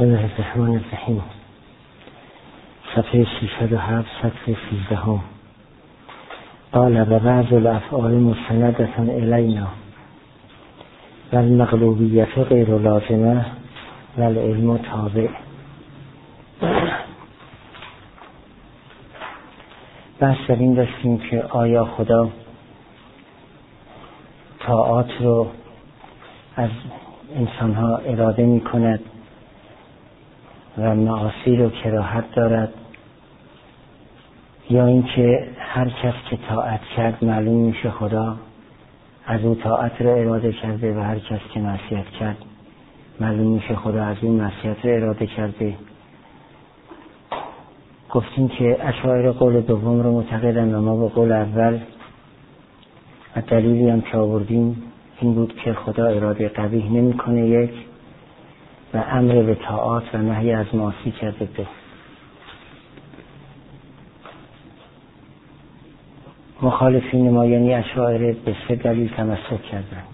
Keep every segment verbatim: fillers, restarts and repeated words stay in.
بسم الله الرحمن الرحیم. صفحه ششصد و هفت، سطر سیزده هم. قال و بعض الافعال مستندة الینا و المغلوبیت غیر لازمه و العلم تابع. بحث در این داشتیم که آیا خدا طاعات رو از انسانها اراده می کند و معاصی رو کراهت دارد، یا اینکه هر کس که طاعت کرد معلوم میشه خدا از او طاعت رو اراده کرده و هر کس که معصیت کرد معلوم میشه خدا از اون معصیت رو اراده کرده. گفتیم که اشاعره قول دوم رو معتقدن و ما به قول اول، و دلیلی هم که آوردیم این بود که خدا اراده قبیح نمی کنه یک، و امر به طاعات و نهی از معاصی کرده دو. مخالفین ما یعنی اشاعره به سه دلیل تمسک کردن.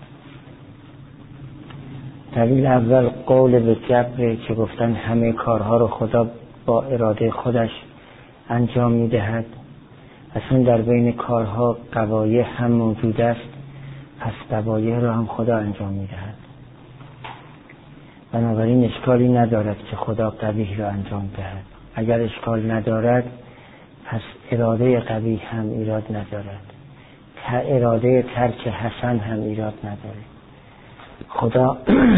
دلیل اول قول به جبر که گفتن همه کارها رو خدا با اراده خودش انجام میدهد، اصلا در بین کارها قبایح هم موجود است، پس قبایح رو هم خدا انجام میدهد. بنابراین اشکالی ندارد که خدا قبیح رو انجام دهد. اگر اشکال ندارد پس اراده قبیح هم ایراد ندارد، اراده ترک حسن هم ایراد نداره. خدا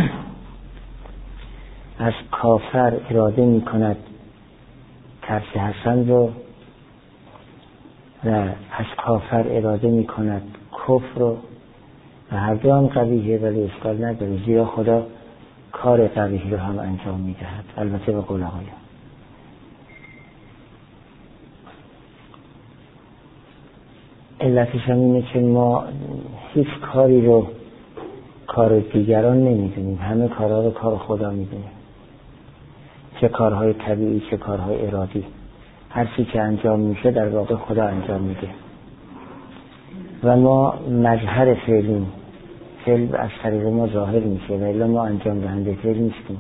از کافر اراده می کند ترک حسن رو و از کافر اراده می کند کفر رو، و هر دو هم قبیحه ولی اشکال نداره، زیرا خدا کار قبیح رو هم انجام می دهد، البته به قول آقایان. علتش هم اینه که ما هیچ کاری رو کار دیگران نمیدونیم، همه کارها رو کار خدا میدونیم، چه کارهای طبیعی چه کارهای ارادی. هر چی که انجام میشه در واقع خدا انجام میده و ما مظهر فعلیم، فعل از طریق ما ظاهر میشه و الا ما انجام دهنده فعل نیستیم.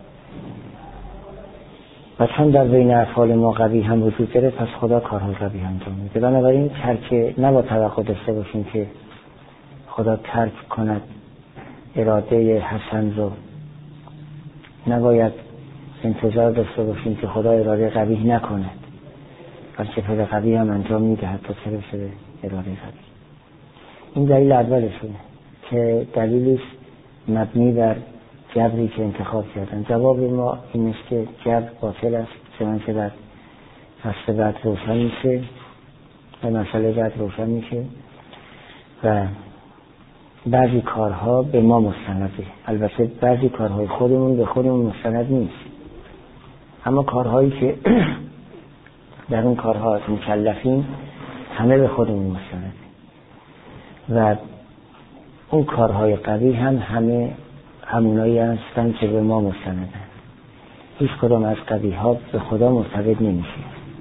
و چون در بین افعال ما قبیح هم وجود داره پس خدا کارهای قبیح انجام میده. بنابراین ترک نباید توقع داشته باشیم که خدا ترک کند اراده حسن رو، نباید انتظار داشته باشیم که خدا اراده قبیح نکند، بلکه فعل قبیح هم انجام میده حتی چه برسه اراده قبیح. این دلیل اولشونه که دلیلیست مبنی بر جبری که انتخاب کردن. جواب ما این است که جبر باطل است، چنانچه در فصل بعد روشن میشه و مسئله بعد روشن میشه. و بعضی کارها به ما مستنده، البته بعضی کارهای خودمون به خودمون مستند نیست، اما کارهایی که در اون کارها مکلفیم همه به خودمون مستنده، و اون کارهای قبیح هم همه همونایی هستن که به ما مستندن. هیچ کدام از قبیح ها به خدا مرتبط نمیشه.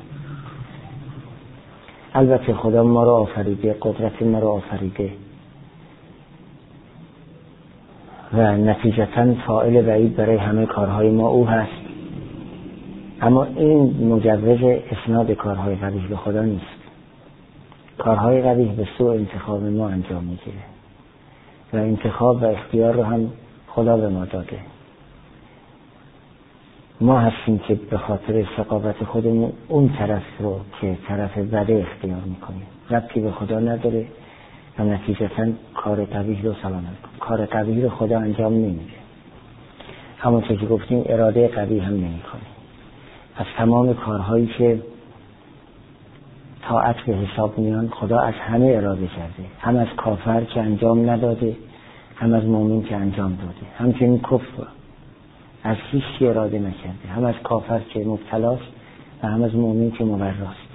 البته خدا ما رو آفریده، قدرت ما رو آفریده و نتیجتاً فاعل بعید برای همه کارهای ما او هست، اما این مجوز اسناد کارهای قبیح به خدا نیست. کارهای قبیح به سوء انتخاب ما انجام میگیره و انتخاب و اختیار رو هم خدا به ما داده. ما هستیم که به خاطر ثقافت خودمون اون طرف رو که طرف بده اختیار میکنیم، ربطی به خدا نداره و نتیجتاً کار قبیح رو سلامت کنیم. کار قبیح رو خدا انجام نمیده، همونطور که گفتیم اراده قبیح هم نمیکنه. از تمام کارهایی که طاعت به حساب میان خدا از همه اراده کرده، هم از کافر که انجام نداده، هم از مؤمن که انجام داده. همچنین کفر از هیچ کی اراده نکرده، هم از کافر که مبتلاست و هم از مؤمن که مبراست.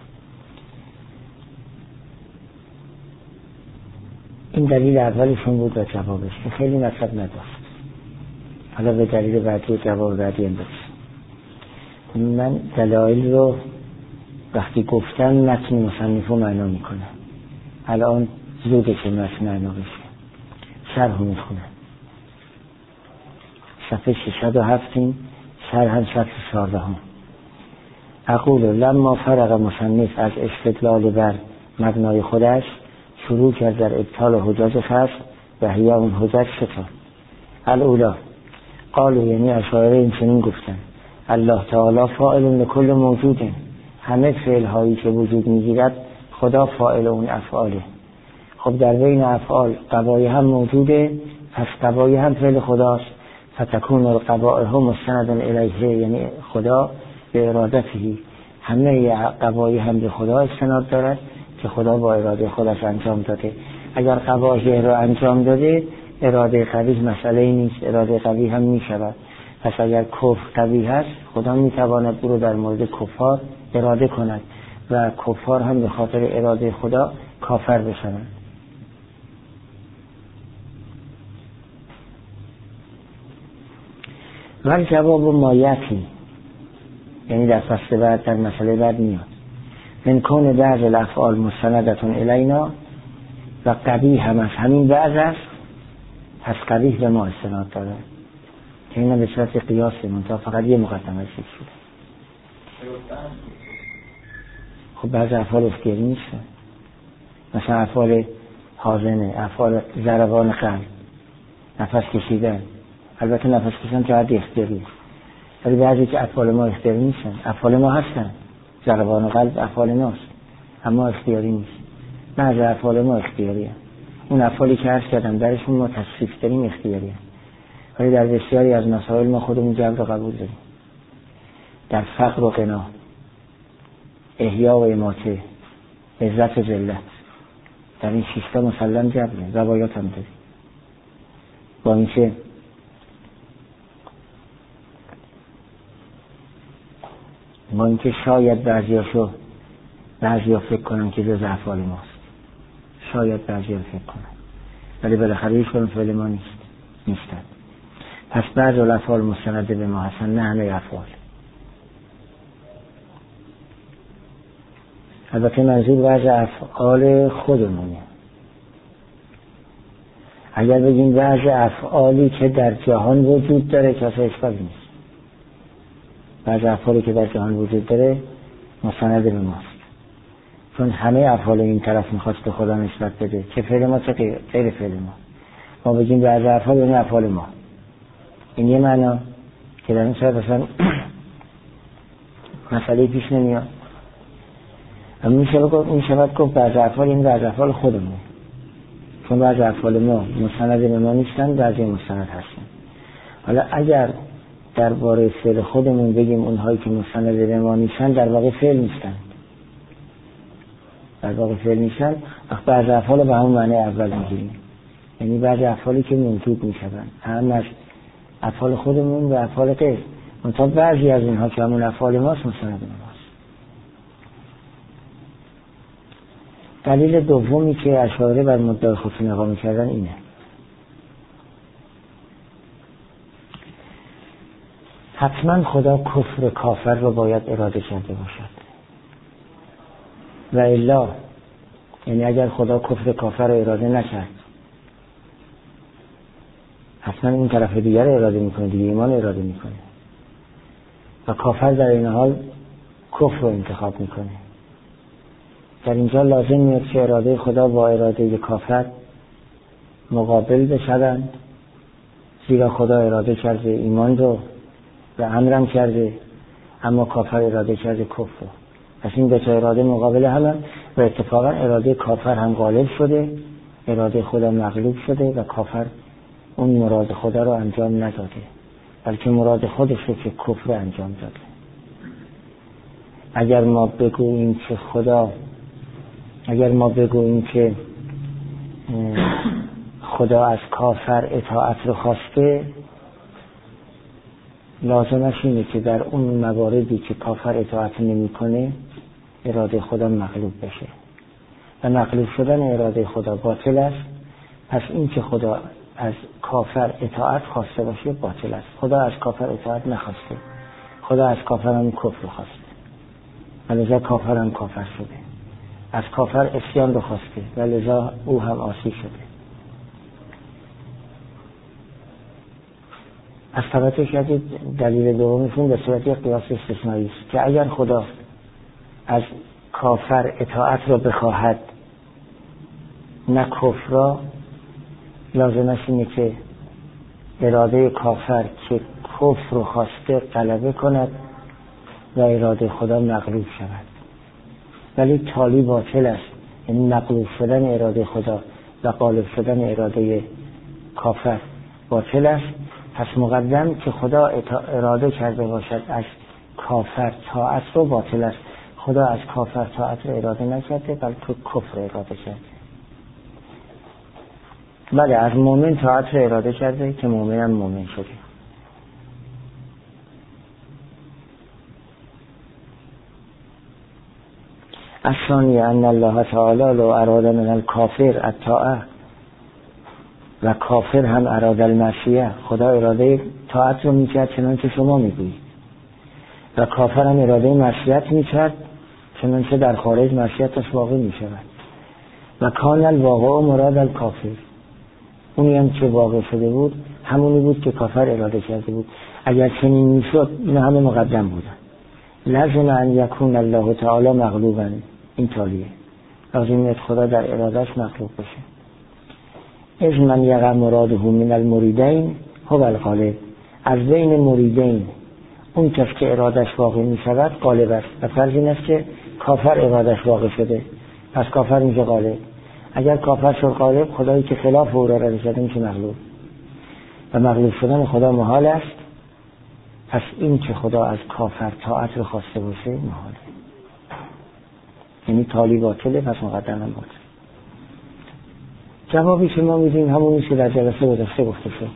این دلیل اولشون بود و جوابش که خیلی مطلب نداشت. حالا به دلیل بعدی جواب بعدی هم برسیم. من دلایل رو وقتی گفتم متن مصنف رو معنا میکنم، الان زوده که متن معنا بشه. شرح میخونم. صفحه ششصد و هفت شرح سطر چهاردهم. اقول لما فرغ مصنف از استدلال بر مبنای خودش، شروع کرد در ابطال حجج فصل و هی اون حجج ستا. الاولا قالوا، یعنی اشاعره این چنین گفتن: الله تعالی فاعل لکل موجود، همه فعل هایی که وجود میگیرد خدا فاعل اون افعاله. خب در بین افعال قبایح هم موجوده، پس قبایح هم فعل خداست. فتکون القبائح مستندا الیه، یعنی خدا به ارادته، همه قبایح هم به خدا استناد دارد که خدا با اراده خودش انجام داده. اگر قبایح را انجام داده، اراده قبیح مسئله نیست، اراده قبیح هم می شود. پس اگر کفر قبیح است، خدا می تواند او را در مورد کفار اراده کند و کفار هم به خاطر اراده خدا کافر بشوند. ولی جواب مایتی، یعنی در فصل بعد در مسئله بعد میاد: من کون بعض الافعال مستندتون الینا، و قبیح هم از همین بعض است، پس قبیح به ما استناد داره که اینا به صورت قیاسه، منتها فقط یه مقدمه ذکر شده. خب بعض افعال اختیاری نیستن، مثلا افعال حاضنه، افعال ضربان قلب، نفس کشیدن. البته نفس کشیدن که حد اختیاری، ولی بعضی که افعال ما اختیاری نیستن. افعال ما هستن، ضربان قلب افعال ماست اما اختیاری نیست. بعضی افعال ما اختیاری هست. اون افعالی که عرض کردم درشون ما تصریف داریم اختیاری هست، ولی در بسیاری از مسائل ما خودمون جبر رو قبول داریم. در فقر و غنا، احیا و اماته، عزت و ذلت، در این شیشتا مسلم جبره، روایات هم داریم. با اینکه با اینکه شاید بعضیاشو بعضیا فکر کنن که جز افعال ماست، شاید بعضیا فکر کنن، ولی بالاخره هیچ کدوم فعل ما نیست نیستن. پس بعض الافعال مستنده به ما هستن، نه همه افعال. البته منظور بعض افعال خودمونه. اگر بگیم بعض افعالی که در جهان وجود داره که اصلا اشکالی نیست. بعض افعالی که در جهان وجود داره مستند به ماست، چون همه افعال این طرف میخواست به خدا نسبت بده، چه فعل ما چه غیر فعل ما. ما بگیم بعض افعال یعنی افعال ما، این یه معنا که در این صورت مثلا مسئله پیش نمیاد. اما میشود گفت بعض افعال یعنی بعض افعال خودمون، چون بعض افعال ما مستند به ما نیستن، بعضی مستند هستن. حالا اگر درباره فعل خودمون بگیم اونهایی که مستند به ما نیستن در واقع فعل نیستن، در واقع فعل نیستن، وقت بعض افعال به همون معنی اول میگیریم، یعنی بعض افعالی که موجود میشن، هم از افعال خودمون و افعال غیر، منتها بعضی از اینها که همون افعال ماست مستند به ماست. دلیل دومی که اشاعره بر مدعای خفی نقا کردن اینه: حتما خدا کفر کافر رو باید اراده کرده باشد، و الا، یعنی اگر خدا کفر کافر رو اراده نکرد، حتما این طرف دیگر رو اراده میکنه، دیگه ایمان رو اراده میکنه، و کافر در این حال کفر رو انتخاب میکنه. در اینجا لازم میاد که اراده خدا با اراده کافر مقابل بشوند، زیرا خدا اراده کرده ایمان رو و امرم کرده، اما کافر اراده کرده کفر رو. پس این دو تا اراده مقابل هم و اتفاقا اراده کافر هم غالب شده، اراده خدا مغلوب شده و کافر اون مراد خدا رو انجام نداده، بلکه مراد خودش رو که کفر رو انجام داده. اگر ما بگوییم که خدا اگر ما بگوییم که خدا از کافر اطاعت رو خواسته، لازمش اینه که در اون مواردی که کافر اطاعت نمی کنه اراده خدا مغلوب بشه، و مغلوب شدن اراده خدا باطل است. پس این که خدا از کافر اطاعت خواسته باشه باطل است. خدا از کافر اطاعت نخواسته، خدا از کافر هم کفر رو خواسته، ولذا کافر هم کافر شده. از کافر عصیان رو خواسته، ولذا او هم عاصی شده. از طبعه کردید دلیل دومشون به صورت قیاس استثنایی است که اگر خدا از کافر اطاعت را بخواهد نه کفر را، لازمش اینه که اراده کافر که کفر رو خواسته غلبه کند و اراده خدا مغلوب شود. ولی تالی باطل است، یعنی مغلوب شدن اراده خدا و غالب شدن اراده کافر باطل است. پس مقدم که خدا اراده کرده باشد از کافر طاعت رو باطل است. خدا از کافر طاعت رو اراده نکرده بلکه کفر اراده کرده. بله از مؤمن طاعت رو اراده کرده که مؤمن هم مؤمن شده. الثانی ان الله تعالی لو اراد من الکافر الطاعه و کافر هم اراد المعصیه. خدا اراده طاعت رو میکرد چنانچه شما میگویید و کافر هم اراده معصیت میکرد چنانچه در خارج معصیتش واقع میشود. و کان الواقع مراد الکافر، اونی هم که واقع شده بود همونی بود که کافر اراده کرده بود. اگر چنین میشد این همه مقدم بودن. لازم ان یکون الله تعالی مغلوبا، این تالیه، لازم خدا در ارادهش مغلوب بشه. از من یقع مراده من المریدین هو الغالب، از بین مریدین اون کس که ارادش واقع می شود غالب است. و فرض این است که کافر ارادش واقع شده پس کافر میشه غالب. اگر کافر شد غالب، خدایی که خلاف او را اراده کرده میشه مغلوب و مغلوب شدن خدا محال است. پس این که خدا از کافر طاعت رو خواسته باشه محاله، یعنی تالی باطله پس مقدم هم باطل. جوابی که ما میدیم همونی که در جلسه گذشته گفته شد.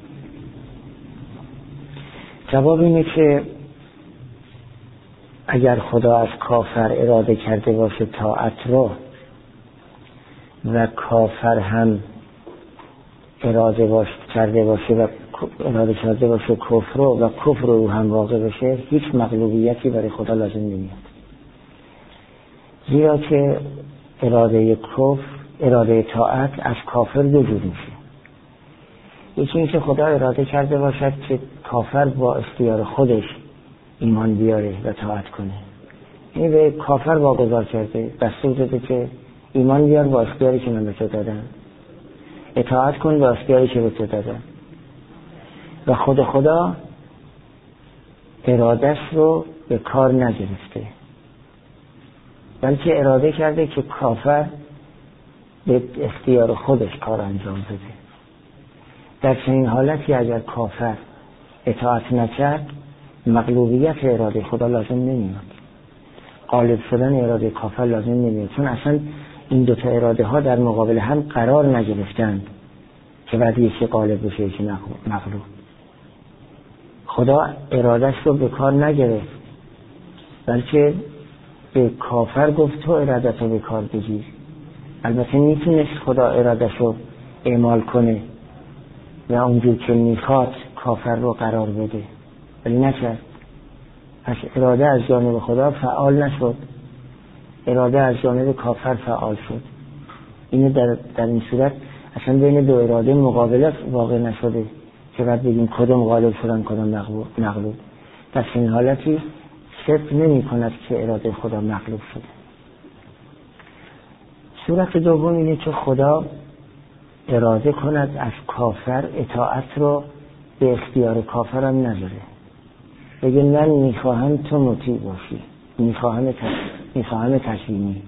جواب اینه که اگر خدا از کافر اراده کرده باشه طاعت رو و کافر هم اراده باشه کرده باشه و اراده کرده باشه کفر رو و کفر رو هم واقع بشه، هیچ مغلوبیتی برای خدا لازم نمیاد. زیرا که اراده کفر، اراده طاعت از کافر دو جور میشه. یکی این که خدا اراده کرده باشد که کافر با اختیار خودش ایمان بیاره و طاعت کنه، این به کافر واگذار کرده، دستور داده که ایمان بیار با اختیاری که من به تو دادم، اطاعت کن با اختیاری که به تو دادم. و خود خدا ارادش رو به کار نگرفته، بلکه اراده کرده که کافر به اختیار خودش کار انجام بده. در چنین حالتی اگر کافر اطاعت نکرد، مغلوبیت اراده خدا لازم نمیاد، غالب شدن اراده کافر لازم نمیاد، چون اصلا این دوتا اراده ها در مقابل هم قرار نگرفتند که بعد یکی غالب بشه یکی مغلوب. خدا ارادش رو به کار نگرفت، بلکه به کافر گفت تو ارادت رو به کار بگیر. البته میتونست خدا ارادش رو اعمال کنه و اونجور که میخواد کافر رو قرار بده، ولی نکرد. پس اراده از جانب خدا فعال نشد، اراده از جانب کافر فعال شد. اینه در, در این صورت اصلا بین دو اراده مقابله واقع نشده که بعد بگیم کدوم غالب شدن کدوم مغلوب. در این حالتی شک نمی کند که اراده خدا مغلوب شده. صورت دوم اینه که خدا اراده کند از کافر اطاعت رو به اختیار کافر هم نذاره، بگه من میخواهم تو مطیع باشی، میخواهم میخواهم تسلیمی.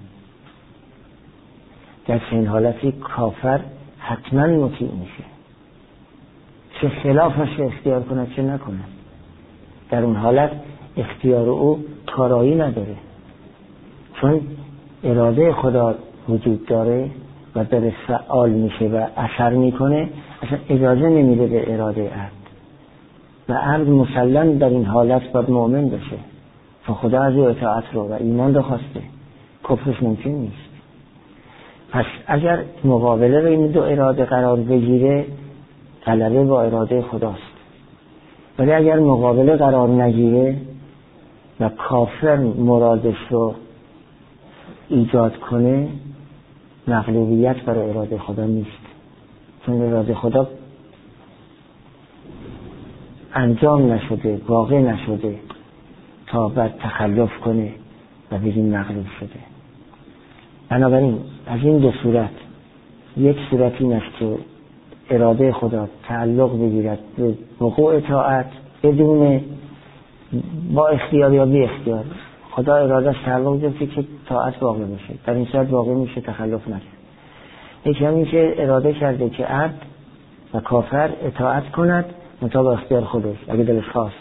در این حالتی کافر حتما مطیع میشه، چه خلافش اختیار کند چه نکند. در اون حالت اختیار او کارایی نداره، چون اراده خدا وجود داره و داره فعال میشه و اثر میکنه، اصلا اجازه نمیده به اراده عبد. و عبد مسلم در این حالت باید مؤمن بشه، چون خدا از او اطاعت رو و ایمان رو خواسته، کفرش ممکن نیست. پس اگر مقابله بین دو اراده قرار بگیره، غلبه با اراده خداست. ولی اگر مقابله قرار نگیره و کافر مرادش رو ایجاد کنه، مغلوبیت برای اراده خدا نیست، چون اراده خدا انجام نشده، واقع نشده، تا بعد تخلف کنه و بگیم مغلوب شده. بنابراین از این دو صورت، یک صورت این است که اراده خدا تعلق بگیرد به وقوع طاعت بدون با اختیار یا بی اختیار. خدا ارادهش تعلق گرفته که طاعت واقع بشه، در این صورت واقع میشه، تخلف نکنه. یکی همین که اراده کرده که عبد و کافر اطاعت کند مطابق اختیار خودش اگه دلش خواست،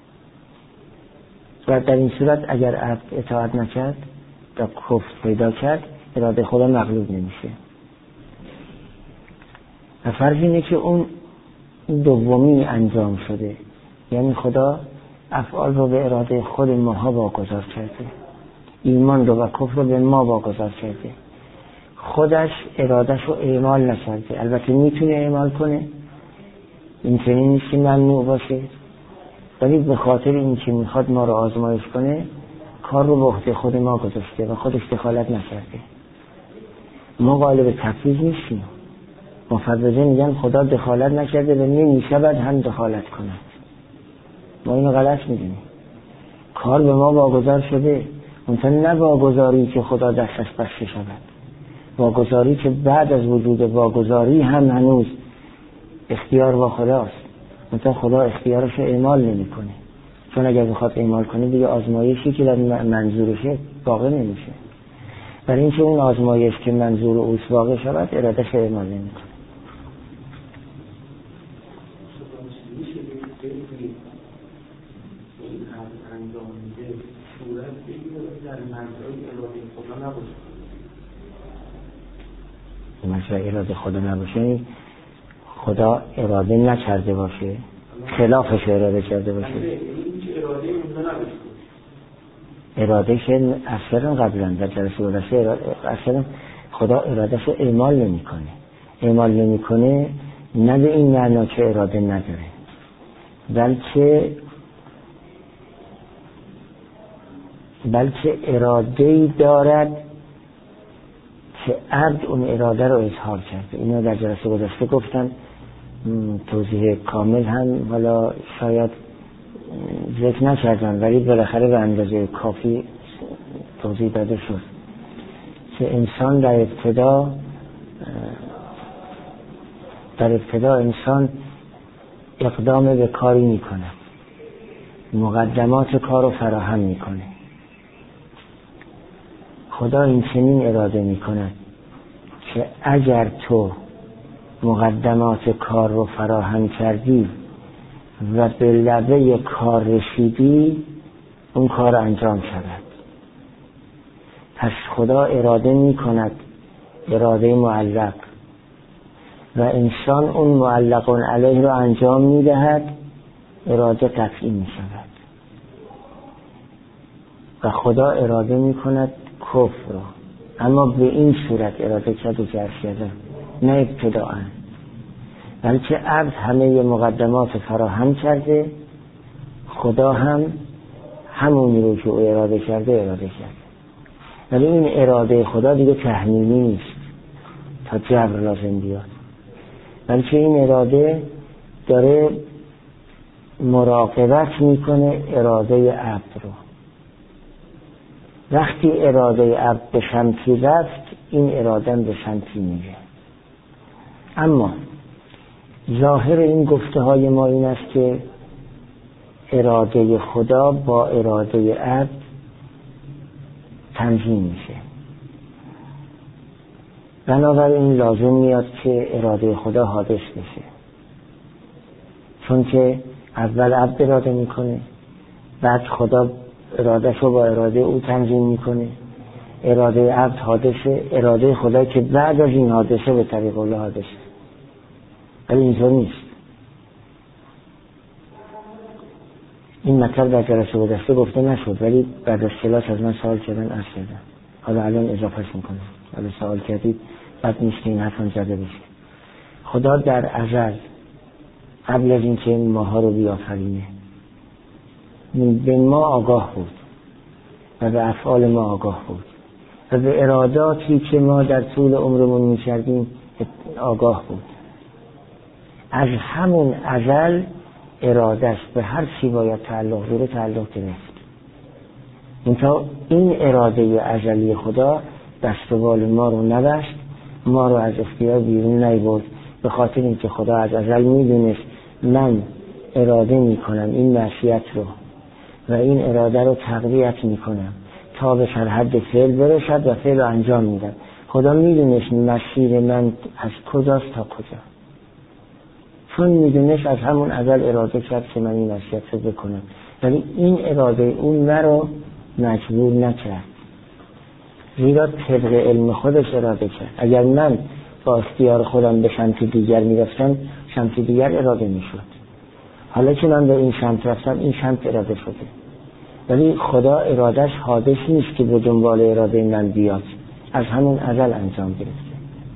و در این صورت اگر عبد اطاعت نکرد و کفر پیدا کرد اراده خدا مغلوب نمیشه. و فرض اینه که اون دومی انجام شده، یعنی خدا افعال رو به اراده خود ماها واگذار کرده، ایمان رو و کفر رو به ما واگذار کرده، خودش ارادش رو اعمال نکرده. البته میتونه اعمال کنه، این چنین نیست که ممنوع باشه، ولی به خاطر این که میخواد ما رو آزمایش کنه کار رو به عهده خود ما گذاشته و خودش دخالت نکرده. ما قالب تفویض نیستیم. مفوضه میگن خدا دخالت نکرده و نمیشود هم دخالت کند. ما اینو غلط میدونیم. کار به ما واگذار شده، منتها نه واگذاری که خدا دستش بسته شود، واگذاری که بعد از وجود واگذاری هم هنوز اختیار با خداست، منتها خدا اختیارش رو اعمال نمیکنه، چون اگر بخواد اعمال کنه دیگه آزمایشی که در منظورشه واقع نمیشه. برای اینکه اون آزمایش که منظور اوست واقع شود ارادش اعمال نمیکنه. مشروع اراده خدا نباشه، خدا اراده نکرده باشه، خلافش اراده کرده باشه، اراده که اصلا قبلا در جلسه گذشته اصلا خدا ارادهش رو اعمال نمی کنه. اعمال نمی کنه نه به این معنا که اراده نداره، بلکه بلکه اراده‌ای دارد که عبد اون اراده رو اظهار کرده. اینو در جلسه گذشته گفتن، توضیح کامل هم حالا شاید ذکر نکردن ولی بالاخره به اندازه کافی توضیح داده شد که انسان در ابتدا در ابتدا انسان اقدام به کاری میکنه، مقدمات کار رو فراهم میکنه. خدا این چنین اراده میکنه که اگر تو مقدمات کار رو فراهم کردی و به لبه کار رسیدی اون کار انجام شود. پس خدا اراده میکند، اراده معلق، و انسان اون معلق علیه رو انجام میدهد، اراده قطعی میشود. و خدا اراده میکند کفر رو، اما به این صورت اراده کرد و جرس کرده، نه ابتداءً، بلکه عبد همه مقدمات فراهم کرده، خدا هم همونی رو که او اراده کرده اراده کرده. ولی این اراده خدا دیگه تحمیلی نیست تا جبر لازم بیاد، بلکه این اراده داره مراقبت میکنه اراده عبد رو. وقتی اراده عبد به سمتی رفت این اراده به سمتی میره. اما ظاهر این گفته های ما این است که اراده خدا با اراده عبد تنظیم میشه، بنابراین لازم میاد که اراده خدا حادث بشه، چون که اول عبد اراده میکنه، بعد خدا ارادهش رو با اراده او تنظیم میکنه، اراده عبد حادثه، اراده خدا که بعد از این حادثه به طریق الله حادثه. ولی اینطور نیست. این مطلب در جلسه گذشته گفته نشد ولی بعد از کلاس از من سوال کردن عرض کردم، حالا الان اضافهش میکنم. حالا سوال کردید بعد نیست که این حرفان زده بشه. خدا در ازل قبل از اینکه این ماها رو بیافرینه به ما آگاه بود و به افعال ما آگاه بود و به اراداتی که ما در طول عمرمون می‌کردیم آگاه بود. از همون ازل ارادش به هر چی باید تعلق داره تعلق گرفت. اینطور این اراده ازلی خدا دست و بال ما رو نبست، ما رو از اختیار بیرون نیبرد، به خاطر اینکه خدا از ازل میدونست من اراده میکنم این معصیت رو و این اراده رو تقویت میکنم تا به سرحد فعل برسد و فعل رو انجام میدم. خدا میدونست مسیر من از کجاست تا کجا، چون میدونست از همون ازل اراده کرد که من این معصیت رو بکنم، ولی این اراده اون مرا مجبور نکرد، زیرا طبق علم خودش اراده کرد. اگر من با اختیار خودم به سمت دیگر میرفتم سمت دیگر اراده میشد. حالا که من به این سمت رفتم این سمت اراده شده، ولی خدا ارادش حادث نیست که به دنبال اراده من بیاد، از همون ازل انجام گرفته.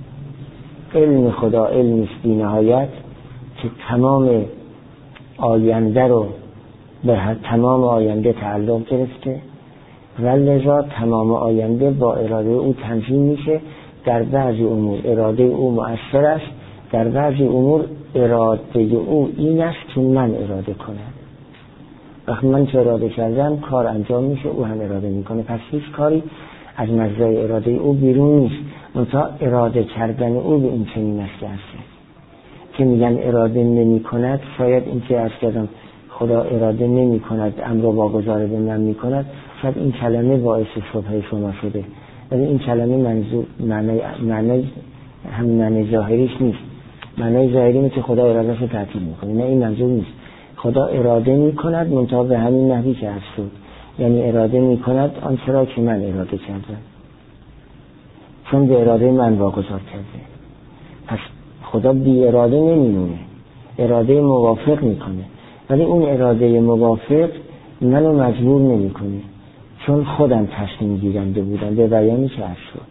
علم خدا علم است بی نهایت که تمام آینده رو به تمام آینده تعلق گرفته و لذا تمام آینده با اراده او تنظیم میشه. در بعضی امور اراده او مؤثر است، در بعضی امور اراده او این است که من اراده کنم. وقتی من که اراده کردم کار انجام میشه، او هم اراده میکنه، پس هیچ کاری از مجرای اراده او بیرون نیست، منتها اراده کردن او به این چنین است که میگن اراده نمی کند. شاید این که از کردم خدا اراده نمی کند امر رو واگذار به من می کند، شاید این کلمه باعث شبهه شما شده، ولی این کلمه منظور معنی معنی هم معنی ظاهریش نیست. معنی ظاهری اینه که خدا ارادهش رو تعطیل میکنه، نه این منظور نیست. خدا اراده می کند منتها به همین نحوی که عرض شد، یعنی اراده می کند آنچه را که من اراده کردم، چون به اراده من واگذار کرده. پس خدا بی اراده نمیمونه، اراده موافق میکنه، ولی اون اراده موافق منو مجبور نمیکنه، چون خودم تصمیم گیرنده بودم به بیانی که عرض شد.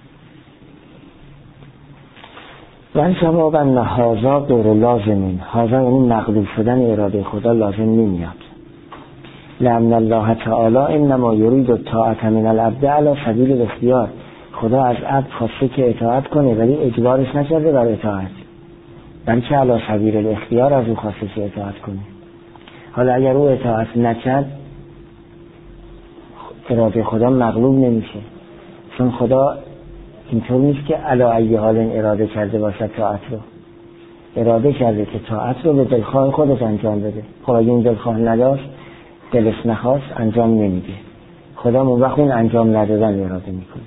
و جواب ان هذا غیر لازم، هذا یعنی مغلوب شدن اراده خدا لازم نمیاد. لأن الله تعالی انما یرید الطاعة من العبد علی سبیل الاختیار. خدا از عبد خواسته که اطاعت کنه ولی اجبارش نکرده بر اطاعت، بلکه علی سبیل الاختیار از او خواسته که اطاعت کنه. حالا اگر او اطاعت نکرد اراده خدا مغلوب نمیشه، چون خدا اینطور نیست که علی ای حال اراده کرده باشد طاعت رو، اراده کرده که طاعت رو به دلخواه خودش انجام بده. خب اگه این دلخواه نداشت، دلش نخواست، انجام نمیده. خدا موقع اون انجام ندادن اراده میکنه.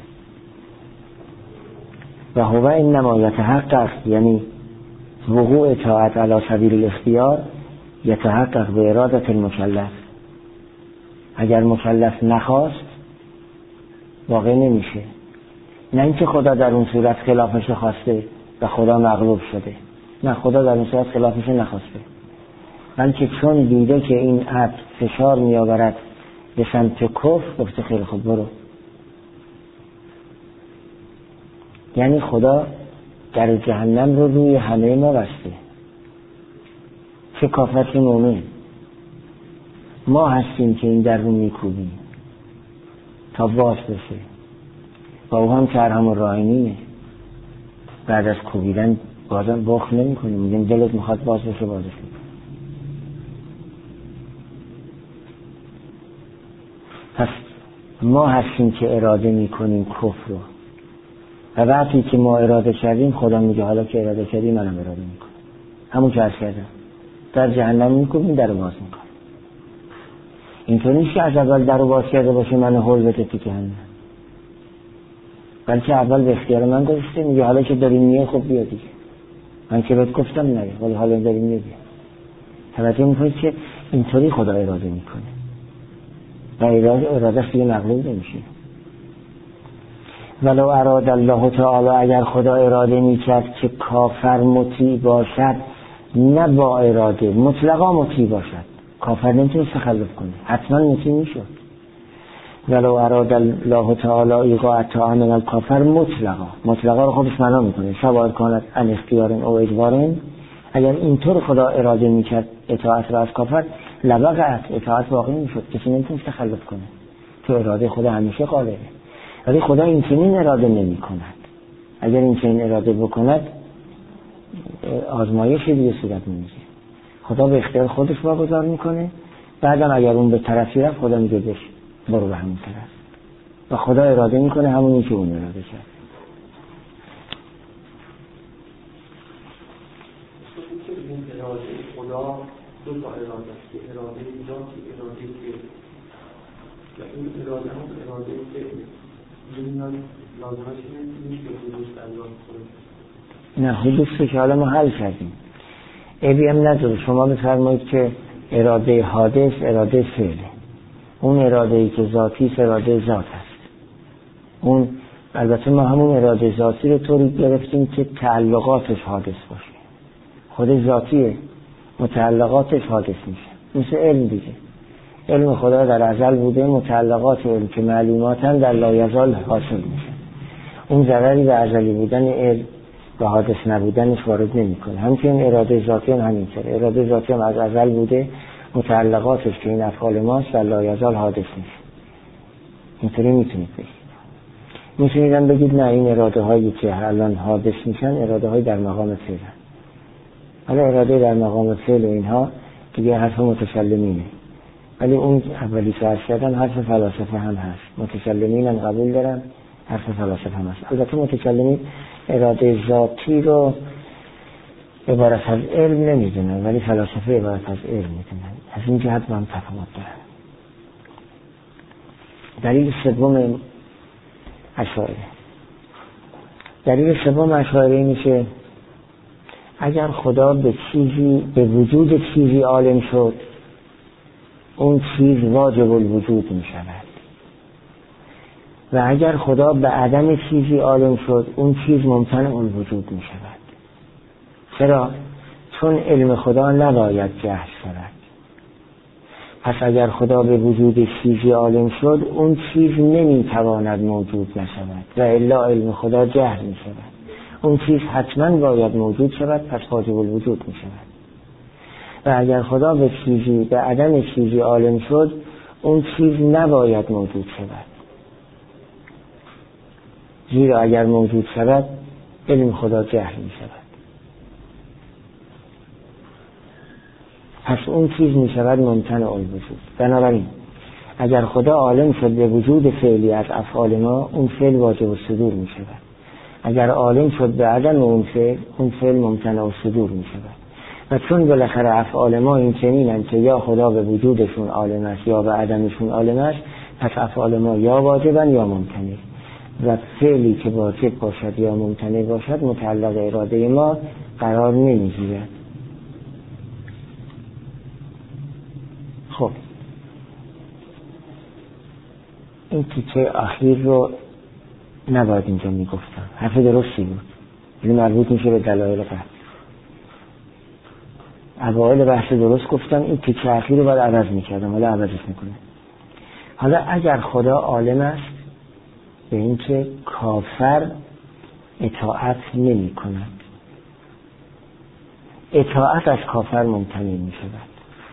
و هو انما یتحقق، یعنی وقوع طاعت علی سبیل الاختیار یتحقق به ارادت المکلف. اگر مکلف نخواست واقع نمیشه، نه اینکه خدا در اون صورت خلافش خواسته و خدا مغلوب شده، نه، خدا در اون صورت خلافش نخواسته، بلکه چون دیده که این عبد فشار میآورد به سمت کفر، گفته خیلی خوب برو. یعنی خدا در جهنم رو روی همه ما بسته، چه کافر چه مومن. ما هستیم که این در رو میکوبیم تا باز بشه، و او هم که ارحم الراحمینه. بعد از کوبیدن بازم بخل نمی کنیم، میگیم دلت میخواد باز بشه بازش میکنیم. پس ما هستیم که اراده میکنیم کفر رو، و وقتی که ما اراده کردیم خدا میگه حالا که اراده کردیم منم اراده میکنم. همون که عرض کردم در جهنم میکنیم، در رو باز میکنیم. اینطور نیست که از اول در رو باز کرده باشه من هول بده تو جهنم، بلکه اول به اختیار من گذاشته، میگه حالا که داریم میای خب بیا دیگه، من که بهت گفتم نیا، ولی حالا داریم میای بیا. توجه میکنید که اینطوری خدا اراده میکنه و اراده ارادهش دیگه مغلوب نمیشه. ولو اراد الله تعالی، اگر خدا اراده میکرد که کافر مطیع باشد، نه با اراده مطلقا مطیع باشد، کافر نمیتونه تخلف کنه، حتما مطیع میشد. ولو اراد الله تعالی ایقاع الطاعة من الکافر مطلقا، مطلقا رو خودش معنا میکنه، سواء کانت عن اختیار او اجبار. اگر اینطور خدا اراده میکرد اطاعت را از کافر، لوقعت، اطاعت واقعی میشد، کسی نمیتونه تخلف کنه، تو اراده خدا همیشه غالبه. ولی خدا این چنین اراده نمی کند. اگر این چنین اراده بکند آزمایش دیگه صورت نمیگیره. خدا به اختیار خودش واگذار میکنه. بعدم اگر اون به طرفی رفت خدا میگه بش برو به همون طرف و خدا اراده میکنه همونی که اون اراده کرد. این اراده خدا دو تا اراده است که اراده ذاتی اراده فعل و این اراده هم اراده فعل میاد لازمش اینه که حدوث در ذات خدا نه حدوث که حالا ما حل کردیم عیبی هم نداره. شما بفرمایید که اراده حادث اراده فعله، اون اراده ای که ذاتی است اراده ذات است. اون البته ما همون اراده ذاتی رو طوری گرفتیم که تعلقاتش حادث باشه، خود ذاتیه متعلقاتش حادث میشه. مثل علم دیگه، علم خدا در ازل بوده، متعلقات علم که معلومات هم در لایزال حاصل میشه. اون ضرری به ازلی بودن علم و حادث نبودنش وارد نمیکنه. همچنین اراده ذاتی هم همینطوره، اراده ذاتی هم از ازل بوده، متعلقاتش که این افعال ماست در لایزال حادث میشه. اینطوری میتونید بگید. میتونیدم بگید نه این اراده هایی که الان حادث میشن اراده های در مقام فعل. حالا اراده در مقام فعل و اینها دیگه حرف متکلمینه، ولی اون اولی که عرض کردم حرف فلاسفه هم هست. متکلمین هم قبول دارن، حرف فلاسفه هم هست. البته متکلمین اراده ذاتی رو عبارت از علم نمیدونن، ولی فلاسفه عبارت از علم میدونن. از این جهت با هم تفاوت دارن. دلیل سوم اشاعره دلیل سوم اشاعره اینه که اگر خدا به چیزی به وجود چیزی عالم شد اون چیز واجب الوجود می شود و اگر خدا به عدم چیزی عالم شد اون چیز ممتنع الوجود می شود. چرا؟ چون علم خدا نباید جهل شود. پس اگر خدا به وجود چیزی عالم شد اون چیز نمی تواند موجود نشود و الا علم خدا جهل می شود. اون چیز حتما باید موجود شود، پس واجب الوجود می شود. و اگر خدا به چیزی به عدم چیزی عالم شد اون چیز نباید موجود شود، زیرا اگر موجود شود علم خدا جهل می شود. پس اون چیز می شود ممتنع الوجود. بنابراین اگر خدا عالم شد به وجود فعلی از افعال ما اون فعل واجب الصدور می شود. اگر عالم شد به عدم اون فعل اون فعل ممتنع الصدور می شود. و چون بالاخره افعال ما این چنینن که یا خدا به وجودشون عالم است یا به عدمشون عالم است، پس افعال ما یا واجبن یا ممتنع و فعلی که واجب باشد یا ممتنع باشد متعلق اراده ما قرار نمیگیرد. خب این تیکه اخیر رو نباید اینجا میگفتم، حرف درستی بود، این مربوط میشه به دلایل قطع. اوائل بحث درست گفتم، این تیکه اخیر رو باید عوض میکردم، حالا عوضش میکنه. حالا اگر خدا عالم است به اینکه کافر اطاعت نمی کند، اطاعت از کافر ممتنع می شود.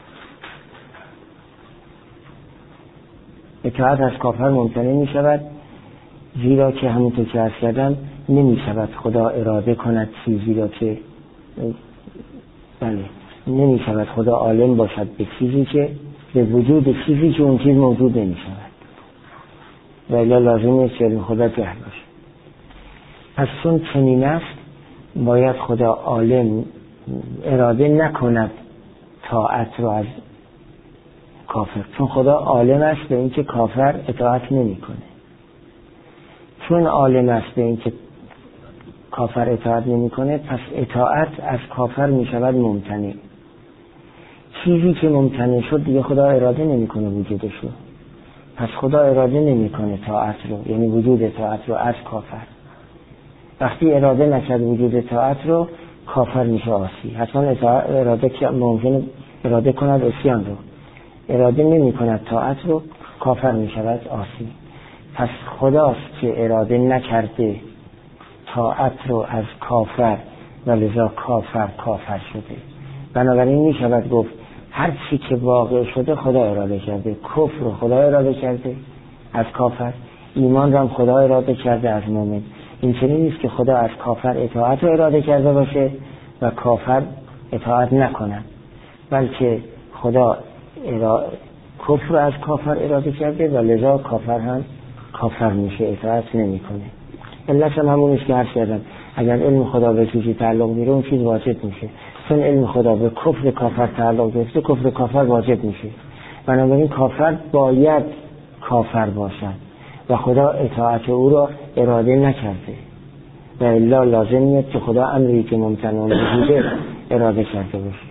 اطاعت از کافر ممتنع می شود زیرا که همونطور که عرض کردم نمی شود خدا اراده کند چیزی را که بله نمی شود خدا عالم باشد به چیزی که به وجود چیزی که اون چیز موجود نمی شود و الا لازم نیست علم خدا جهل باشه. پس چون چنین است باید خدا عالم اراده نکند طاعت رو از کافر، چون خدا عالم است به اینکه کافر اطاعت نمی کنه. چون عالم است به اینکه کافر اطاعت نمی کنه پس اطاعت از کافر می شود ممتنع. چیزی که ممتنع شد دیگه خدا اراده نمی کنه وجودش رو، پس خدا اراده نمی کنه طاعت رو، یعنی وجود طاعت رو از کافر. وقتی اراده نکرد وجود طاعت رو کافر میشه عاصی. حتما اراده که ممکنه اراده کند عصیان رو، اراده نمی کند طاعت رو کافر می شود عاصی. پس خداست که اراده نکرده طاعت رو از کافر و لذا کافر کافر شده. بنابراین می شود گفت هر چی که واقع شده خدا اراده کرده. کفر رو خدا اراده کرده از کافر، ایمان رو هم خدا اراده کرده از مومن. این چنین نیست که خدا از کافر اطاعت رو اراده کرده باشه و کافر اطاعت نکنه. بلکه خدا ارا... کفر رو از کافر اراده کرده و لذا کافر هم کافر میشه، اطاعت نمیکنه. علت هم همونش که عرض کردم، اگر علم خدا به چیزی تعلق میره اون چیز واجب میشه، چون علم خدا به کفر کافر تعلق گرفته کفر کافر واجب میشه. بنابراین کافر باید کافر باشد و خدا اطاعت او را اراده نکرده و الا لازم نیست که خدا امری که ممتنع وجوده اراده کرده باشه.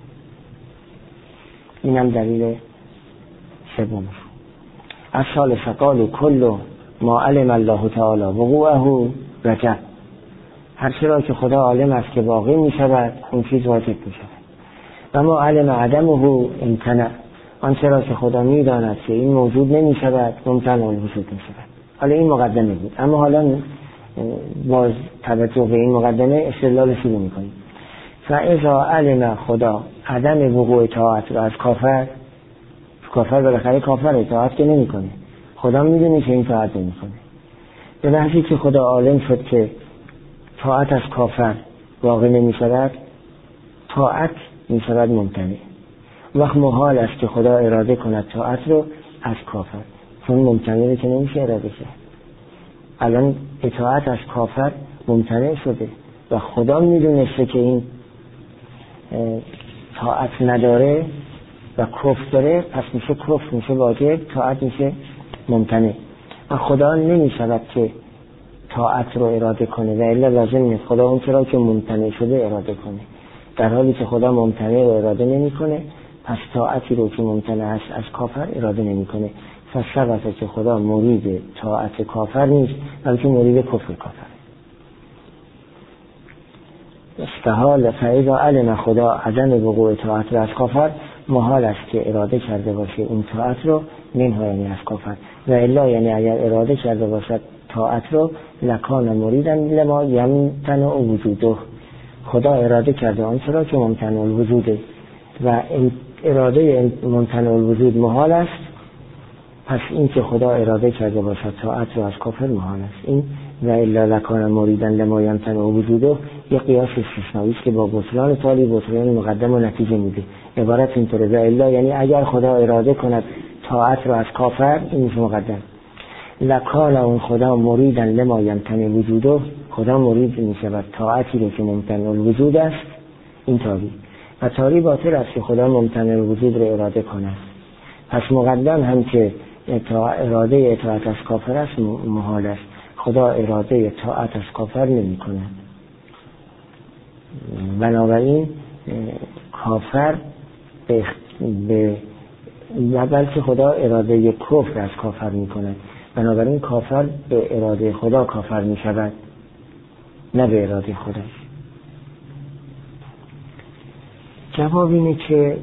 اینم دلیل سومش. اصحال فقال کل ما علم الله تعالی وقوعه رجب، هر چرا که خدا عالم است که واقع می شود اون چیز واجب می شود. و ما علم عدمه امتنع، آن چرا که خدا می داند که این موجود نمی شود ممتنع الوجود می شود. حالا این مقدمه بود، اما حالا باز توجه به این مقدمه استدلال شروع می کنیم. فاذا علم خدا عدم وقوع اطاعت را از کافر، کافر بالاخره کافر اطاعت که نمی کنه، خدا می دونه که این اطاعت نمی کنه. به لحظی که خدا عالم شد که طاعت از کافر واقع نمی شود، طاعت می شود ممتنع. وقت محال است که خدا اراده کند طاعت رو از کافر، چون ممتنعه که نمیشه اراده کرد. الان اطاعت از کافر ممتنع شده و خدا می دونسته که این طاعت نداره و کفر داره، پس میشه کفر، میشه واجب، طاعت میشه ممتنع. و خدا نمی شود که طاعت رو اراده کنه و الا لازم نیست خدا اون چرا که ممتنع شده اراده کنه. در حالی که خدا ممتنع رو اراده نمی کنه، پس طاعتی رو که ممتنع است از کافر اراده نمی کنه. فثبت که خدا مرید طاعت کافر نیست بلکه مرید کفر کافر. استحال فاذا علم خدا عدم وقوع طاعت رو از کافر، محال است که اراده کرده باشه این طاعت رو منها یعنی از کافر، و الا یعنی اگر اراده کرده باشد طاعت رو لکان مریدن لما یمتنع وجوده، خدا اراده کرده آن چرا که ممتنع الوجوده و اراده ممتنع الوجود محال است، پس این که خدا اراده کرده باشد طاعت رو از کافر محال است. این و الا لکان مریدن لما یمتنع وجوده یه قیاس استثنایی است که با بطلان تالی بطلان مقدم و نتیجه میده. عبارت اینطوره، و الا یعنی اگر خدا اراده کند طاعت رو از کافر، این میشه مقدم. لکان اون خدا مریدن لما یمتنع وجوده، خدا مرید می شود طاعتی رو که ممتنع الوجود است، این تالی و تالی باطل است که خدا ممتنع الوجود رو اراده کند. پس مقدم هم که اراده اطاعت از کافر است محال است، خدا اراده طاعت از کافر نمی کند. بنابراین کافر به, به بلکه خدا اراده کفر از کافر می کند، بنابراین کافر به اراده خدا کافر می شود نه به اراده خدا. جواب اینه که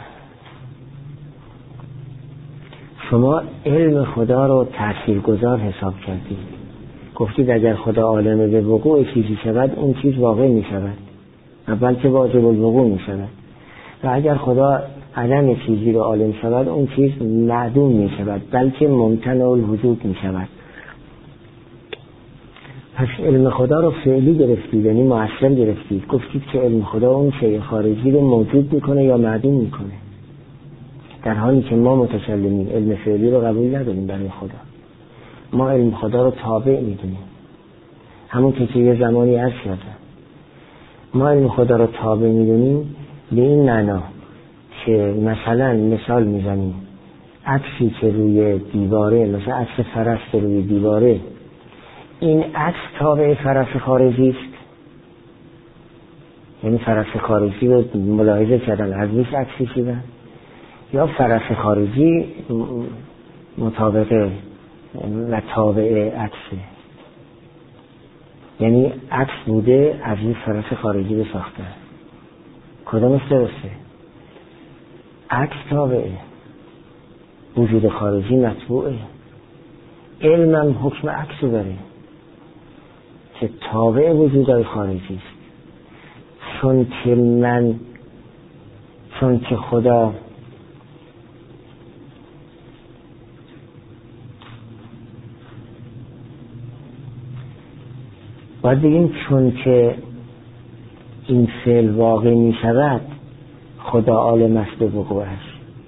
شما علم خدا رو تاثیرگذار حساب کردید، گفتید اگر خدا عالم به وقوع چیزی شود اون چیز واقع می شود و بلکه واجب الوقوع می شود، و اگر خدا عدم چیزی رو عالم شود اون چیز معدوم می شود بلکه ممتنع الوجود می شود. پس علم خدا رو فعلی گرفتید، یعنی مؤثر گرفتید، گفتید که علم خدا اون شیء خارجی رو موجود میکنه یا معدوم میکنه، در حالی که ما متکلمین علم فعلی رو قبول نداریم برای خدا. ما علم خدا رو تابع میدونیم، همون که که یه زمانی عرض کردم ما علم خدا رو تابع میدونیم به این معنا که مثلا مثال میزنیم عکسی که روی دیواره، مثلا عکس فرس که روی دیواره، این عکس تابع فرس خارجی است، یعنی فرس خارجی رو ملاحظه کردن ازش عکسی شدن، یا فرس خارجی مطابقه و تابع عکسه، یعنی عکس بوده از این فرس خارجی به ساخته. کدامش درسته؟ عکس تابعه، وجود خارجی مطبوعه. علمم حکم عکس داره که تابع وجودهای خارجی است. چون که من چون که خدا باید بگیم چون که این فعل واقع می شود، خدا عالم است به وقوعش،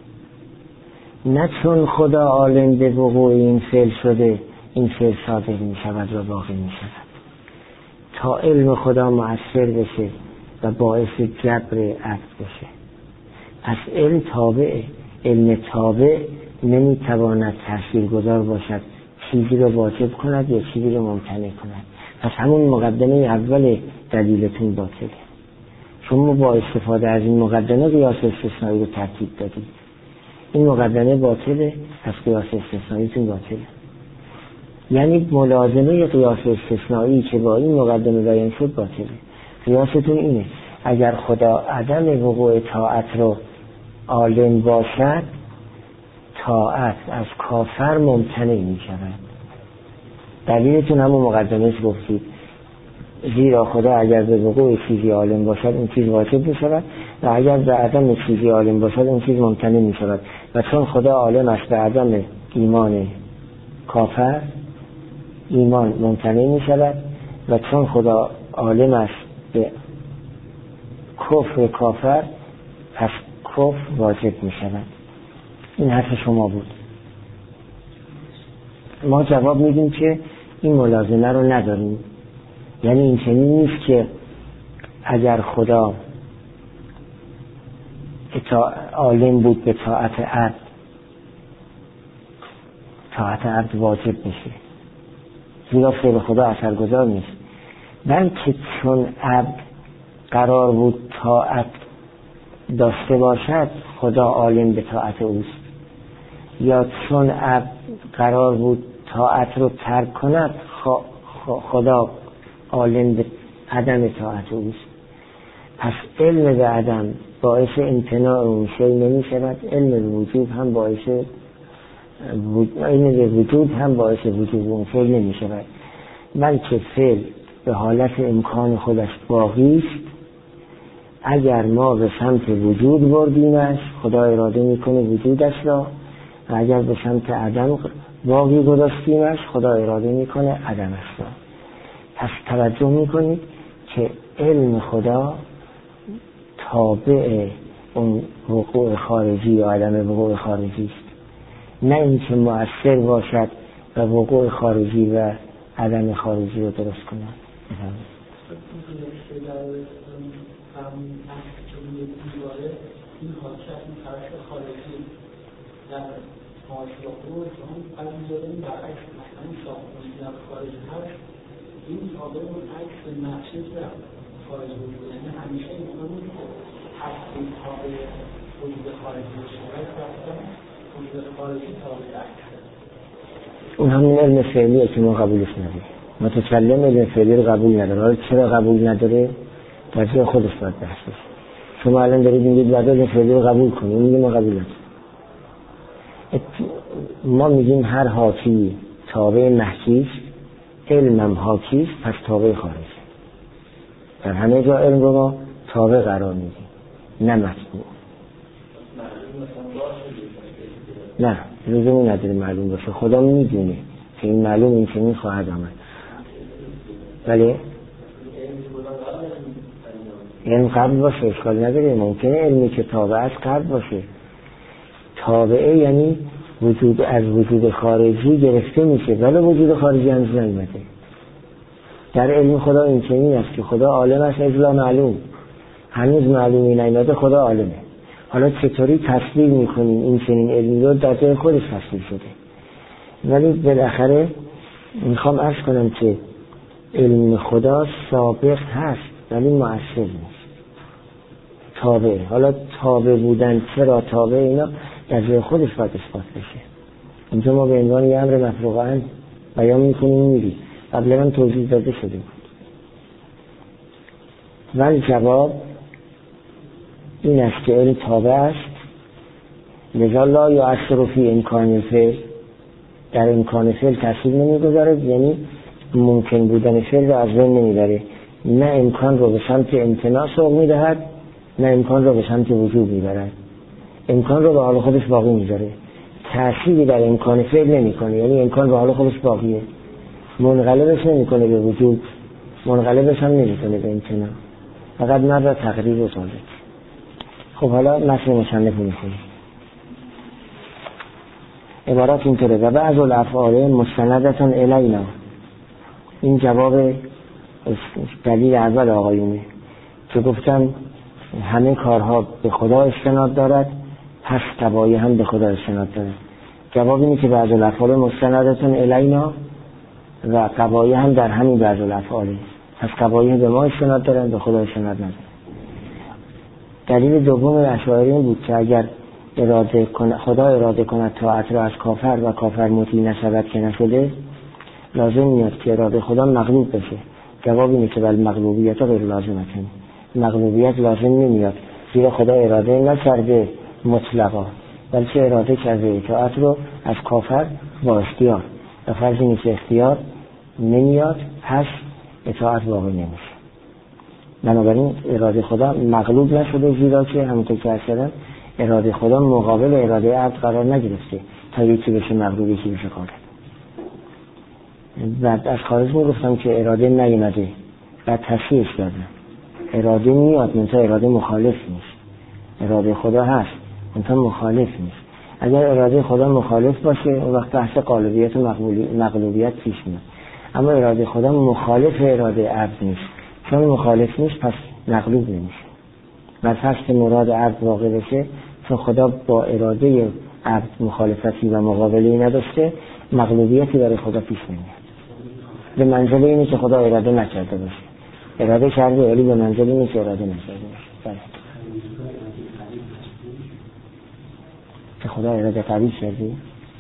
نه چون خدا عالم به وقوع این فعل شده این فعل صادر می شود و باقی می شود، تا علم خدا مؤثر بشه و باعث جبر عبد بشه. پس علم تابعه، علم تابع نمی تواند تاثیرگذار باشد، چیزی رو واجب کند یا چیزی رو ممتنع کند. پس همون مقدمه اول دلیلتون باطله. شما با استفاده از این مقدمه قیاس استثنایی رو ترتیب دادید. این مقدمه باطله، پس قیاس استثناییتون باطله. یعنی ملازمه قیاس استثنایی که با این مقدمه بیان شد باطله. قیاستون اینه: اگر خدا عدم وقوع طاعت رو عالم باشد، طاعت از کافر ممتنع می شود. دلیلتون همون مقدمه گفتید، زیرا خدا اگر به وقوع چیزی عالم باشد اون چیز واجب می شود و اگر به عدم چیزی عالم باشد اون چیز ممتنع می شود. و چون خدا عالم است به عدم ایمان کافر، ایمان ممتنع می شود و چون خدا عالم است به کفر کافر، پس کفر واجب می شود. این حرف شما بود. ما جواب میدیم که این ملازمه رو نداریم. یعنی این چنین نیست که اگر خدا عالم بود به طاعت عبد، طاعت عبد واجب میشه، زیرا فعل خدا اثرگذار نیست، بلکه چون عبد قرار بود طاعت داشته باشد خدا عالم به طاعت اوست، یا چون عبد قرار بود طاعت رو ترک کند خدا عالم به عدم طاعت اوست. پس علم به عدم باعث امتناع اون شی نمی شود، علم به وجود هم باعث علم به وجود هم باعث وجود اون فعل نمی شود، بلکه فعل به حالت امکان خودش باقی است. اگر ما به سمت وجود بردیمش خدا اراده میکنه وجودش را، و اگر به سمت عدم باقی گذاشتیمش خدا اراده میکنه عدمش را. پس توجه میکنید که علم خدا تابع اون وقوع خارجی یا عدم وقوع خارجی است، نه اینکه مؤثر باشد و وقوع خارجی و عدم خارجی رو درست کنه. این حاکت این طرف خارجی در معاشر خود هم از می‌ذاریم برعکس مثلا ساختمانی در خارج هست، این تابع اون عکس نقشه که خارج وجود، یعنی همیشه این کنید که هستی تابع وجود خارجی شود رفتن وجود خارجی تابع عکس. اون همین علم فعلیه که ما قبولش نداریم. متکلم علم فعلی رو قبول نداره. حالا چرا قبول نداره؟ در جای خودش باید بحث بشه. شما الان دارید میگید بعد علم فعلی رو قبول کنید، میگیم ما قبول نداریم. ما میگیم هر حاکی تابع محکی است، علمم حاکی است، پس تابع خارجی. در همه جا علم رو ما تابع قرار میدیم، نه مطبوع. نه لزومی نداره معلوم باشه، خدا میدونه که این معلوم این چنین خواهد آمد. ولی علم قبل باشه اشکال نداره، ممکنه علمی که تابع است قبل باشه. تابعه یعنی وجود از وجود خارجی گرفته میشه ولی وجود خارجی هنوز نیامده. در علم خدا این چنین است که خدا عالم است اجلا معلوم، هنوز معلومی نیامده، خدا عالمه. حالا چطوری تصویر میکنیم این چنین علمی رو؟ در جای خودش تصویر شده. ولی بالاخره میخوام عرض کنم که علم خدا سابق هست ولی مؤثر نیست، تابع. حالا تابع بودن چرا تابع، اینا در جای خودش باید اثبات بشه. اینجا ما به عنوان یه امر مفروغاً بیان میکنیم میری، قبلا هم توضیح داده شده بود. ولی جواب این است که علم تابع است، لذا لا یؤثر فی امکان الفعل، در امکان فعل تاثیر نمیگذاره، یعنی ممکن بودن فعل رو از بین نمیبره، نه امکان رو به سمت امتناع سوق میدهد نه امکان رو به سمت وجود میبرد. امکان رو به حال خودش باقی میذاره، تأثیری در امکان فعل نمیکنه، یعنی امکان به حال خودش باقیه، منقلبش نمیکنه به وجود، منقلبش هم نمیکنه به امتناع، فقط مرد تقریر و ثابت. خب حالا مثل مصنف می‌خونیم. عبارات اینطوره: و بعض الافعال مستندتون الینا. این جواب دلیل اول آقایونه که گفتم همه کارها به خدا استناد دارد، پس قبایح هم به خدا استناد دارد. جواب اینه که بعض الافعال مستندتون الینا و قبایح هم در همین بعض الافعاله، پس قبایح به ما استناد دارن، به خدا استناد ندارن. دلیل دوم اشاعره این بود که اگر اراده کن خدا اراده کند طاعت را از کافر و کافر مطیع نشود که نشده، لازم میاد که اراده خدا مغلوب بشه. جواب اینه که بل مغلوبیت غیر لازمه. مغلوبیت لازم نمیاد، زیرا خدا اراده نکرده مطلقا، بلکه اراده کرده اطاعت رو از کافر با اختیار، و فرض اینه که اختیار نمیاد، پس اطاعت واقع نمیشه. بنابراین اراده خدا مغلوب نشده، زیرا که همونطور که عرض کردم اراده خدا مقابل اراده عبد قرار نگرفته تا یکی بشه مغلوب یکی بشه غالب. بعد از خارج میگفتم که اراده نیامده، بعد تصحیحش کردم. اراده میاد منتها اراده مخالف نیست. اراده خدا هست منتها مخالف نیست. اگر اراده خدا مخالف باشه اون وقت بحث غالبیت و مغلوبیت پیش میاد. اما اراده خدا مخالف اراده عبد نیست، چون مخالف نیست پس مغلوب نمیشه. بر فرض که مراد عبد واقع بشه، چون خدا با اراده عبد مخالفتی و مقابلی نداشته، مغلوبیتی برای خدا پیش نمیاد. به منزله اینه که خدا اراده نکرده باشه. اراده کرده ولی به منزله اینه که اراده نکرده باشه. بله. که خدا اراده قوی کرده.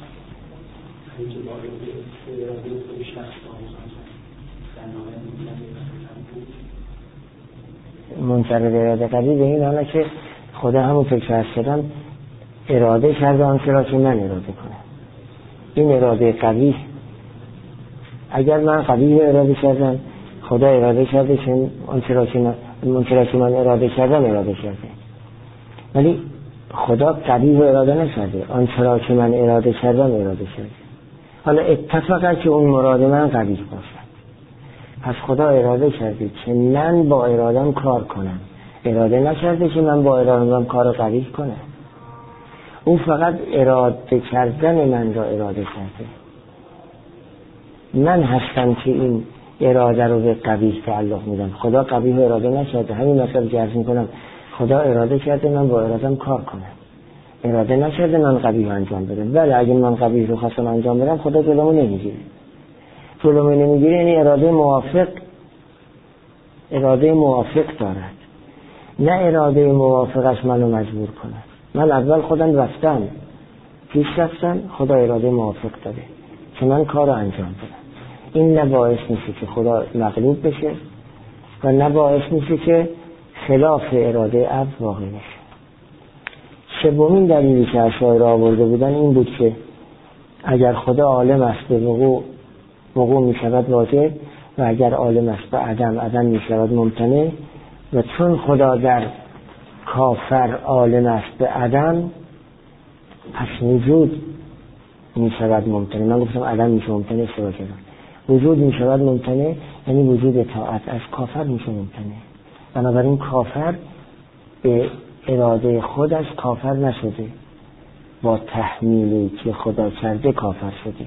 منکر اراده قوی به این حالا که خدا همونطور که عرض کردم اراده کرده آنچه را که من اراده کنم. این اراده قوی، اگر من قوی اراده کردم، خدا اراده کرده که آنچه را که من آنچه را که من اراده کردم اراده کرده، ولی خدا قوی اراده نکرده، آنچه را که من اراده کردم اراده کرده. حالا اتفاقا که اون مراد من قوی باشه، پس خدا اراده کرده که من با ارادم کار کنم، اراده نکرده که من با ارادم کار قوی کنم. او فقط اراده کردن من را اراده کرده. من هستم که این اراده رو به قوی تعلق میدم. خدا قوی اراده نکرده. همین مثال که عرض میکنم، خدا اراده کرده من با ارادم کار کنم، اراده نکرده من قوی رو انجام بدم. ولی اگه من قوی رو خواستم انجام بدم، خدا جلومو نمیگیره. جلومو نمیگیره یعنی اراده موافق اراده موافق دارد، نه اراده موافقش منو مجبور کند. من اول خودم رفتم، پیش رفتم، خدا اراده موافق داره که من کار رو انجام بدم. این نه باعث میشه که خدا مغلوب بشه و نه باعث میشه که خلاف اراده عبد واقع بشه. سومین دلیلی که اشاعره آورده بودن این بود که اگر خدا عالم است به وقوع، وقوع میشود واجب، و اگر عالم است به عدم، عدم میشود ممتنع. و چون خدا در کافر عالم است به عدم، پس وجود میشود ممتنع. من گفتم عدم میشه ممتنع، اشتباه کردم. وجود میشود ممتنع یعنی وجود طاعت از کافر میشه ممتنع. بنابراین کافر به اراده خودش کافر نشده، با تحمیلی که خدا کرده کافر شده.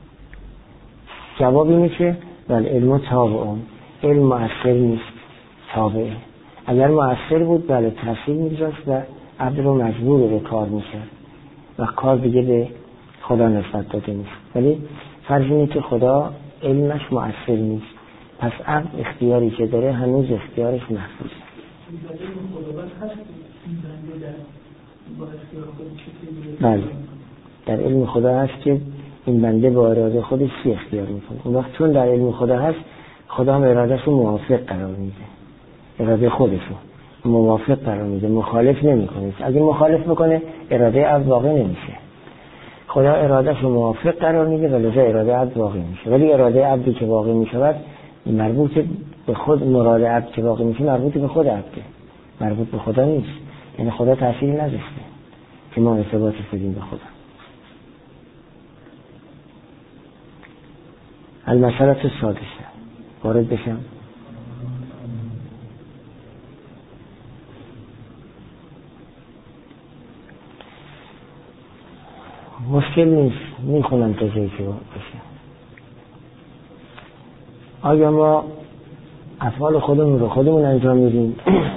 جواب اینه که بل علم تابعون، علم مؤثر نیست، تابعه. اگر مؤثر بود بله تاثیر می‌گذاشت و عبد رو مجبور به کار می‌کرد و کار دیگه به خدا نسبت داده میشه. ولی فرض اینه که خدا علمش مؤثر نیست، پس عبد اختیاری که داره هنوز اختیارش محفوظه. بله در علم خدا هست که این بنده با اراده خودش چی اختیار میکنه. اون وقت چون در علم خدا هست، خدا هم ارادهش رو موافق قرار میده، اراده خودش رو موافق قرار میده، مخالف نمیکنه. اگه مخالف بکنه اراده عبد واقع نمیشه. خدا ارادهش رو موافق قرار میده و لذا اراده عبد واقع میشه. ولی اراده عبدی که واقع میشود مربوط به خود، مراد عبد که واقع میشه مربوط به خود عبده، مربوط به خدا نیست. یعنی خدا تأثیری نذاشته که ما ارتباط بدیم به خدا. المسئله السادسه وارد بشم. مشکل نیست، میخونم تا جایی که باشه. آیا ما افعال خودمون رو خودمون انجام میدیم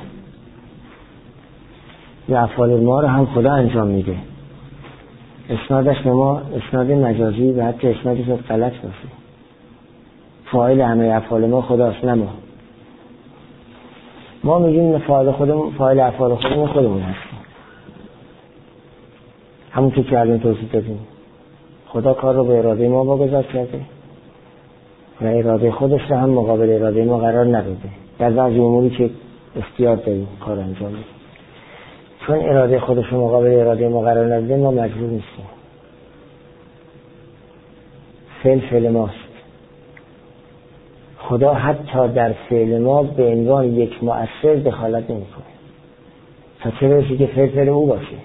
یا افعال ما رو هم خدا انجام میده؟ اسنادش به ما اسناد مجازی و حتی اسنادش غلط باشه. فاعل همه افعال ما خداست، نه ما. ما میگیم فاعل خودمون، فاعل افعال خودمون خودمون هستیم. همون که کردیم توضیح دادیم. خدا کار رو به اراده ما واگذار کرده و اراده خودش رو هم مقابل اراده ما قرار نداده. در بعضی اموری که اختیار داریم کار انجام میدیم. چون اراده خودش رو مقابل اراده ما قرار نداده، ما مجبور نیستیم. فعل فعل ماست. خدا حتی در فعل ما به عنوان یک مؤثر دخالت نمی‌کنه. تا چه برسه که فعل فعل او باشه.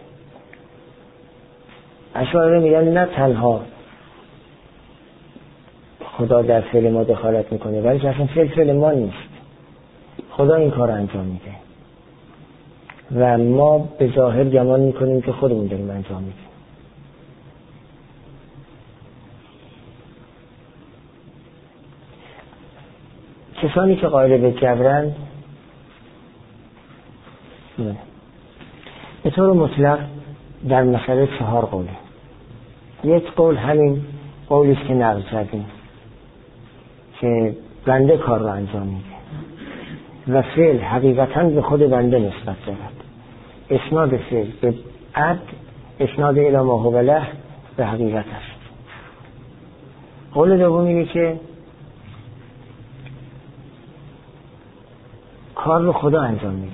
اشاعره میگن نه تنها خدا در فعل ما دخالت میکنه، ولی اصلا فعل فعل ما نیست. خدا این کار انجام میده و ما به ظاهر گمان میکنیم که خودمون داریم انجام میدیم. کسانی که قائل به جبرند به طور مطلق در مسئله چهار قوله. یک قول همین قولی که نقل کردیم که بنده کار رو انجام میده و فعل حقیقتاً به خود بنده نسبت دارد. اسناد فعل به عبد، اسناد الی ما هو له به حقیقت است. قول دوم اینه که کار رو خدا انجام میده.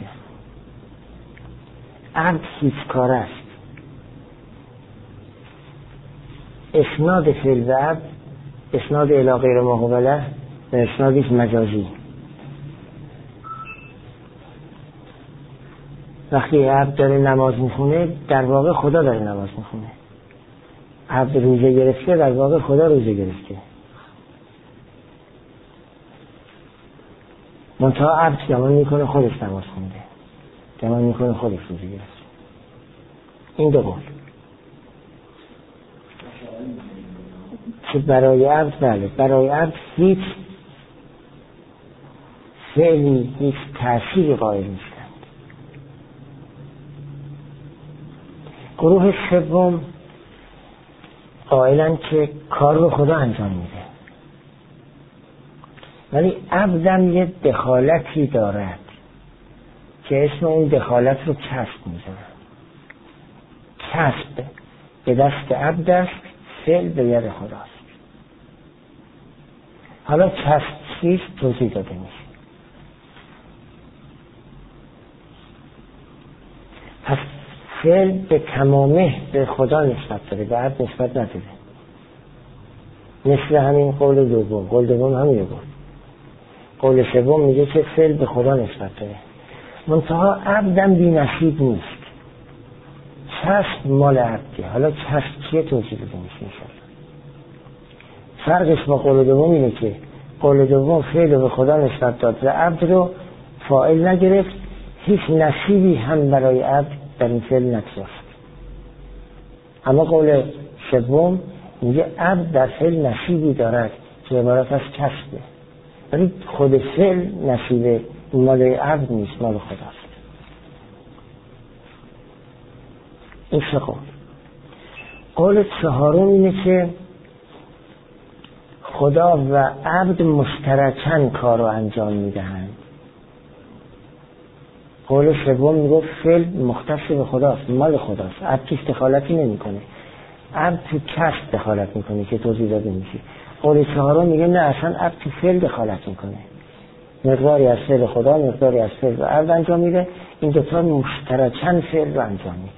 عبد هیچ کار است. اسناد فعل و عبد اسناد الی غیر ما هو له و اسنادش مجازی. وقتی عبد داره نماز میخونه در واقع خدا داره نماز میخونه. عبد روزه گرفته در واقع خدا روزه گرفته. منتها عبد گمان میکنه خودش نماز خونده، گمان میکنه خودش روزه گرفته. این دو قول که برای عبد بله برای عبد هیچ فعلی هیچ تأثیری قائل نیستند. گروه سوم قائلن که کار رو خدا انجام میده، ولی عبدم یه دخالتی دارد که اسم اون دخالت رو کسب میزنن. کسب به دست عبد است، فعل به ید خداست. حالا کسب چیست توضیح داده میشه. پس فعل به تمامه به خدا نسبت داره، به عبد نسبت نداره. مثل همین قول دوم. قول دوم همین بود. قول سوم میگه که فعل به خدا نسبت داره، منتها عبدم بی نصیب نیست. کسب مال عبده. حالا کسب چیه توضیح بده میشه میشه. فرقش با قول دوم اینه که قول دوم فعل به خدا نسبت داد و عبد رو فاعل نگرفت، هیچ نصیبی هم برای عبد در این فعل نگذاشت. اما قول سوم میگه عبد در فعل نصیبی دارد که عبارت از کسبه، ولی خود فعل نصیب مال عبد نیست، مال خداست. این سه قول. قول چهارم اینه که خدا و عبد مشترکاً کار رو انجام میدهند. قول سوم میگه فعل مختص به خداست، مال خداست، عبد توش دخالتی نمیکنه. عبد تو کسب دخالت میکنه که توضیح داده میشه. قول چهارم میگه نه، اصلا عبد تو فعل دخالت میکنه، مقداری از فعل خدا مقداری از فعل و عبد انجام میده. این دو تا مشترکاً فعل رو انجام میده.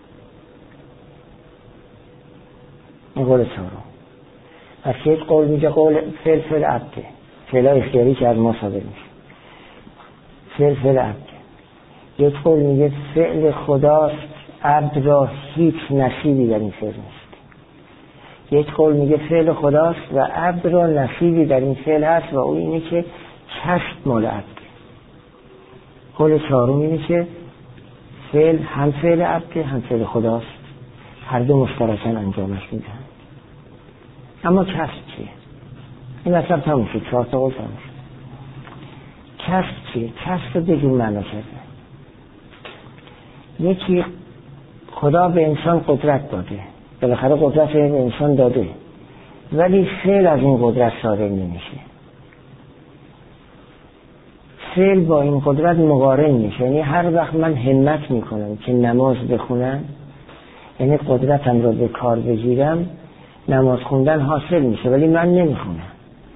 این قول چهارم. پس یک قول میگه قول فعل فعل عبده، فعل اختیاری که از ما صادر میشه، فعل فعل عبده. یک قول میگه فعل خداست، عبد را هیچ نصیبی در این فعل نیست. یک قول میگه فعل خداست و عبد را نصیبی در این فعل هست و اون اینه که کسب مال عبد. قول چهارم اینه که فعل هم فعل عبده هم فعل خداست. هر دو مشترکاً انجامش میدن. اما کسب چیه؟ این مطلب تموم شد، چهار تا قول تموم شد. کسب چیه؟ کسب رو بگیم معنا کرده. یکی خدا به انسان قدرت داده، بالاخره قدرت به انسان داده، ولی فعل از این قدرت صادر نمیشه. فعل با این قدرت مقارن میشه. یعنی هر وقت من همت میکنم که نماز بخونم، یعنی قدرتم رو به کار بگیرم، نماز خوندن حاصل میشه، ولی من نمیخونم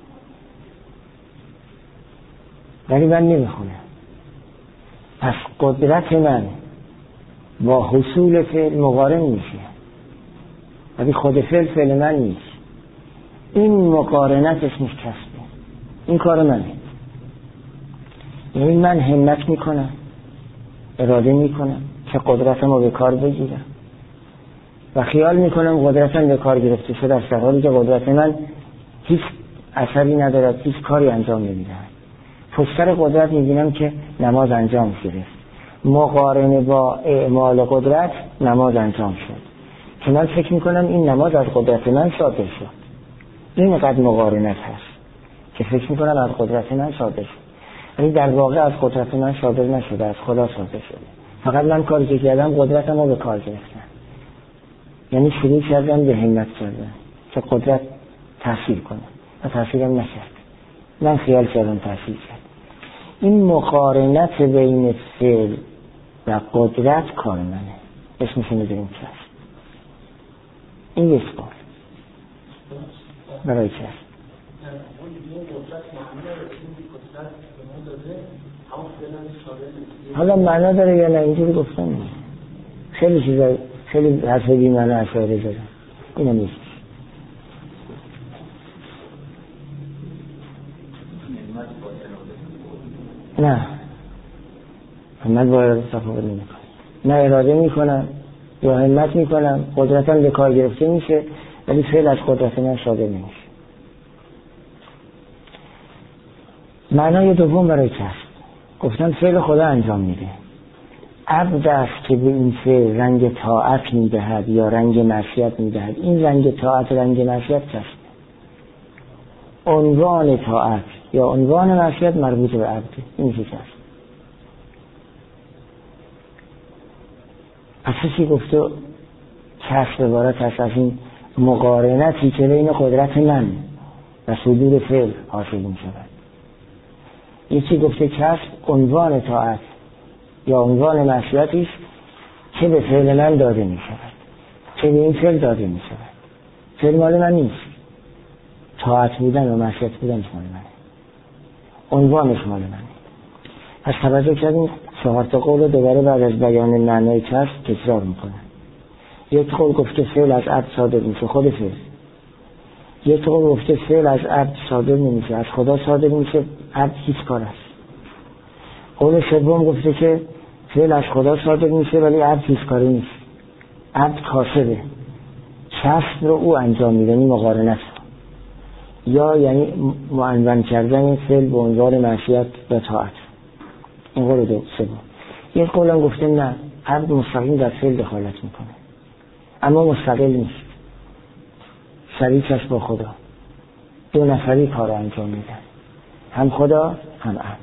ولی من نمیخونم پس قدرت من با حصول فعل مقارن میشه، ولی خود فعل فعل من نیست. این مقارنت اسمش کسبه. این کار منه. یعنی من همت میکنم، اراده میکنم که قدرتم رو به کار بگیرم و خیال میکنم قدرتم به کار گرفته شده است، در حالی که قدرت من هیچ اثری ندارد، هیچ کاری انجام نمیدهد. پشتر قدرت میبینم که نماز انجام شده، مقارنه با اعمال قدرت نماز انجام شد که من فکر میکنم این نماز از قدرت من صادر شد. این قدر مقارنت هست که فکر میکنم از قدرت من صادر شد، ولی در واقع از قدرت من صادر نشده، از خدا صادر شده. فقط من کاری که کردم قدرتم رو به کار گرفتم، یعنی شروع کردم به همت کردم که قدرت تحصیل کنم و تحصیلم نشد. من خیال کردم تحصیل کرد. این مقارنت بین فعل و قدرت کار منه، اسمشو میذاریم کسب. این یک قول برای کسب. حالا معنا داره یا نه اینجوری گفتم؟ خیلی چیزا خیلی حرفه بی معنا اشاره داره، اینم نیست. نه همت با اراده تفاوت نمی کنم. نه اراده می کنم یا همت می کنم، قدرتم به کار گرفته میشه، ولی فعل از قدرت من صادر نمیشه. معنای دوم برای کسب گفتن فعل خدا انجام میده. عبد است که به این فعل رنگ طاعت میدهد یا رنگ معصیت میدهد. این رنگ طاعت رنگ معصیت کسب. عنوان طاعت یا عنوان معصیت مربوط به عبد. این چیز است. اساسی گفته کسب عبارت است از این مقارنتی که بین قدرت من و صدور فعل حاصل می شود. یکی گفته کسب عنوان طاعت یا عنوان معصیتی است که به فعل من داده می شود، که به این فعل داده می شود. فعل مال من نیست، طاعت بودن و معصیت بودن مال منه، عنوانش مال منه. پس توجه کردیم چهار تا قول دوباره بعد از بیان معنای کسب تکرار میکنن. یک قول گفته فعل از عبد صادر میشه، خود فعل. یک قول گفته فعل از عبد صادر نمیشه، از خدا صادر میشه، عبد هیچ کار است. قول سوم گفته که فعل از خدا صادر میشه ولی عبد هیچ کاری نیست، عبد کاسبه، کسب رو او انجام میده، این مقارنت یا یعنی معنون کردن فعل به عنوان معصیت و طاعت. این قول دو سوم. یک قولم گفته نه، عبد مستقیم در فعل دخالت میکنه اما مستقل نیست، شریک است با خدا، دو نفری کار انجام میدن، هم خدا هم عبد.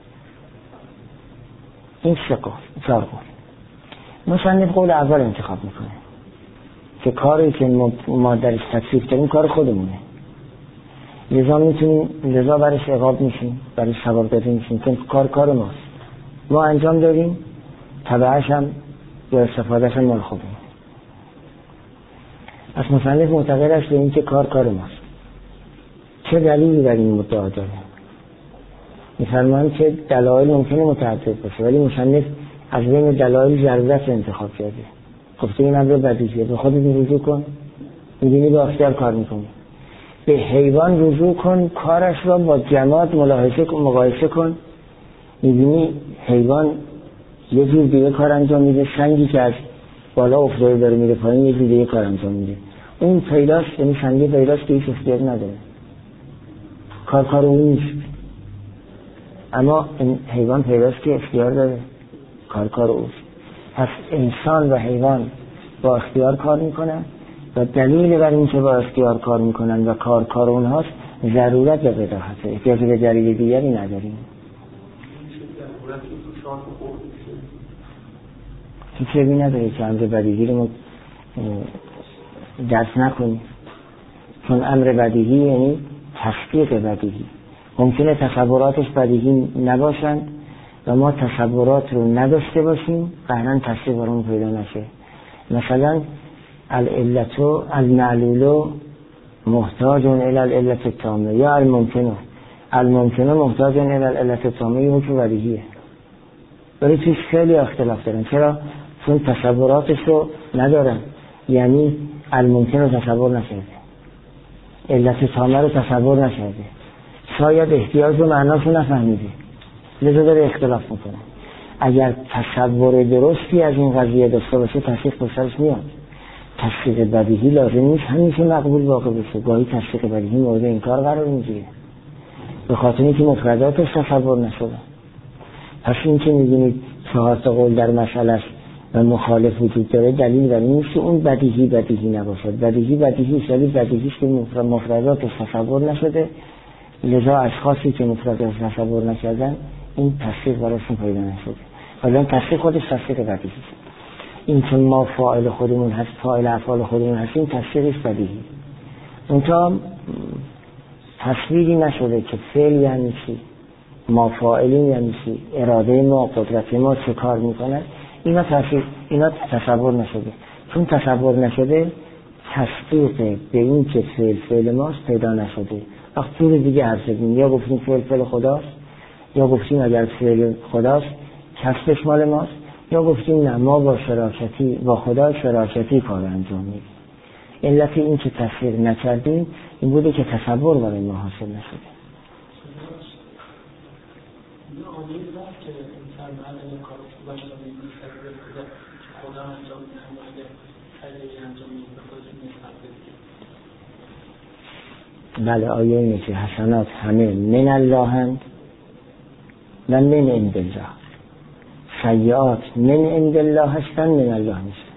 این سه قول، چهار قول. مصنف قول اول انتخاب میکنه که کاری که ما درش تکلیف داریم کار خودمونه، لذا میتونیم لذا برش عقاب میشیم، برش ثواب داده میشیم که کار کار ماست، ما انجام داریم، تبعش هم یا استفادهش هم مال خودمون. از مصنف معتقد است به این که کار کار ماست. چه دلیلی در این مدعا داره؟ میفرمایند که دلایل ممکنه متعدد باشه، ولی مصنف از بین دلایل ضرورت انتخاب کرده. گفته این امر بدیهیه، به خودت رجوع کن، می‌بینی به اختیار کار میکنی. به حیوان رجوع کن، کارش را با جماد ملاحظه کن، مقایسه کن، می‌بینی حیوان یه جور دیگه کار انجام میده، سنگی که از بالا افتاده داره میره پایین یه جور دیگه کار انجام میده. اون پیداست، یعنی سنگی پیداست که هیچ اختیار نداره، کار کار اون نیست. اما این حیوان پیداست که اختیار داره، کار کار اوست. پس انسان و حیوان با اختیار کار میکنن و دلیل بر این که با اختیار کار میکنن و کار کار اونهاست ضرورت به بداهته، احتیاج به دلیل دیگری نداریم. هیچ چیزی نداره که امر بدیهی رو درس نکنیم، چون امر بدیهی یعنی تصدیق بدیهی. ممکنه تصوراتش بدیهی نباشن و ما تصورات رو نداشته باشیم قهرن تصدیق برامون پیدا نشه. مثلا العلت المعلول محتاج الى العلت التامه یا الممکن الممکن محتاج الى العلت التامه، یه حکم بدیهیه ولی توش خیلی اختلاف دارن. چرا؟ چون تصوراتش رو ندارن، یعنی الممکن رو تصور نشده، علت تامه رو تصور نشده، شاید احتیاج و معناش رو نفهمیده، لذا داره اختلاف میکنه. اگر تصور درستی از این قضیه داشته باشه تصدیق پشتش میاد. تصدیق بدیهی لازم نیست همیشه مقبول واقع بشه، گاهی تصدیق بدیهی مورد انکار قرار میگیره به خاطر اینکه مفرداتش تصور نشده. پس این که میبینید چهار تا قول در مسئله است و مخالف وجود داره دلیل بر این نیست که اون بدیهی بدیهی نباشد. بدیهی بدیهی است ولی بدیهی است که مفرداتش تصور نشده، لذا اشخاصی که مفرداتش تصور نشدن این تصدیق براشون پیدا نشده. حالا تصدیق خودش تصدیق بدیهی است. این که ما فاعل خودمون هست، فاعل افعال خودمون هستیم، تصدیقش بدیهی. اونجا تصویری نشده که فعل یعنی چی، ما فاعلیم یعنی چی، اراده ما، قدرت ما چه کار میکنه، اینا تصویر اینا تصور نشده. چون تصور نشده تصدیق به این که فعل فعل ماست پیدا نشده. وقت طور دیگه حرف زدیم، یا گفتیم فعل فعل خداست، یا گفتیم اگر فعل خداست کسبش مال ماست، یا گفتیم نه ما با شراکتی با خدا شراکتی کار انجام میدیم. علت این که تصدیق نکردیم این بوده که تصور برای ما حاصل نشده. بله آیه اینه که حسنات همه من الله هند و من عند الله، سیئات من عند الله هستن من الله نیستن.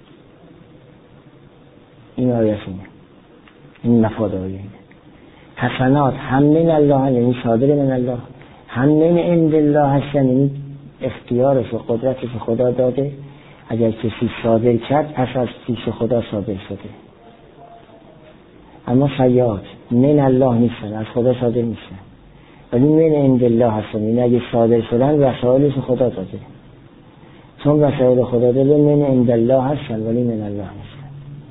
این آیه اینه، این مفاد آیه اینه. حسنات هم من الله یعنی صادر من الله، هم من عند الله هستن یعنی اختیارش و قدرتش خدا داده، اگر کسی صادر کرد پس از پیش خدا صادر شده. اما سیئات من الله نیستن، از خدا صادر نیستن، ولی من عند الله هستن، یعنی اگه صادر شدن وسایلش خدا داده، چون وسایل خدا داده من عند الله هستن ولی من الله نیستن.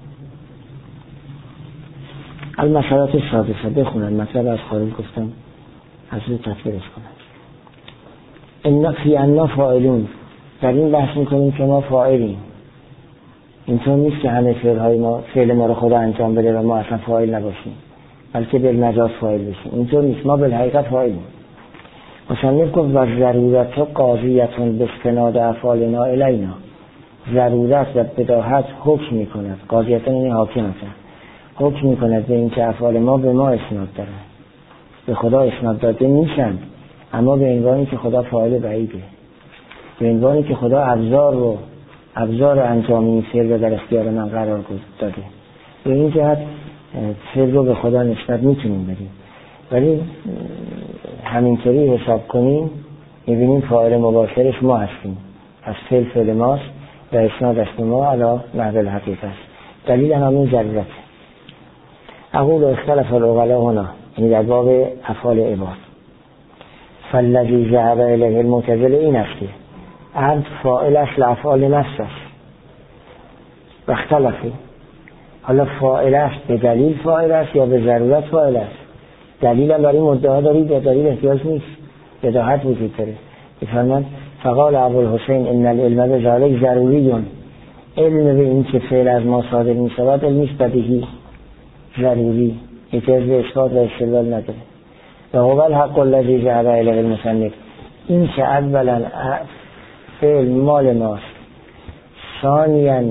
المسائلات السادسه بخونن، مطلب از خارج گفتم از روی تفسیرش کنن. ان فی انا فاعلون، در این بحث میکنیم که ما فاعلیم. اینطور نیست که همه فعلهای ما فعل ما رو خدا انجام بده و ما اصلا فاعل نباشیم، بلکه بالمجاز فاعل بشیم. اینطور نیست، ما بالحقیقت فاعلیم. مصنف گفت و ضرورت قاضیتون به استناد افعالنا الینا، ضرورت و بداهت حکم میکند، قاضیتون یعنی حاکم هستن، حکم میکند به این که افعال ما به ما اسناد دارن، به خدا اسناد داده میشن، اما به عنوانی که خدا فاعل بعیده، به عنوانی که خدا ابزار رو ابزار انجام این فعل رو در اختیار من قرار داده. به این جهت فعل رو به خدا نسبت میتونیم بدیم، ولی همینطوری حساب کنیم میبینیم فاعل مباشرش ما هستیم، از فعل فعل ماست و اسناد است ما علی نحو الحقیقه است. دلیل همین ضرورت. اقول اختلاف العقلاء هنا، یعنی در باب افعال عباد. فالذی ذهب الیه المعتزله این است که عبد فاعل اصل افعال نفس است و اختلافی. حالا فاعل است به دلیل فاعل است یا به ضرورت فاعل است؟ دلیل هم برای مدعا دارید یا دلیل احتیاج نیست، بداهت وجود داره. بفرمایید فقال ابوالحسین ان العلم بذلک ضروریون، علم به این که فعل از ما صادر می شود علم نیست بدیهی ضروری، احتیاج به اثبات و استدلال نداره. و هو الحق الذی ذهب الیه المصنف، این که اولا فعل مال ماست، ثانیاً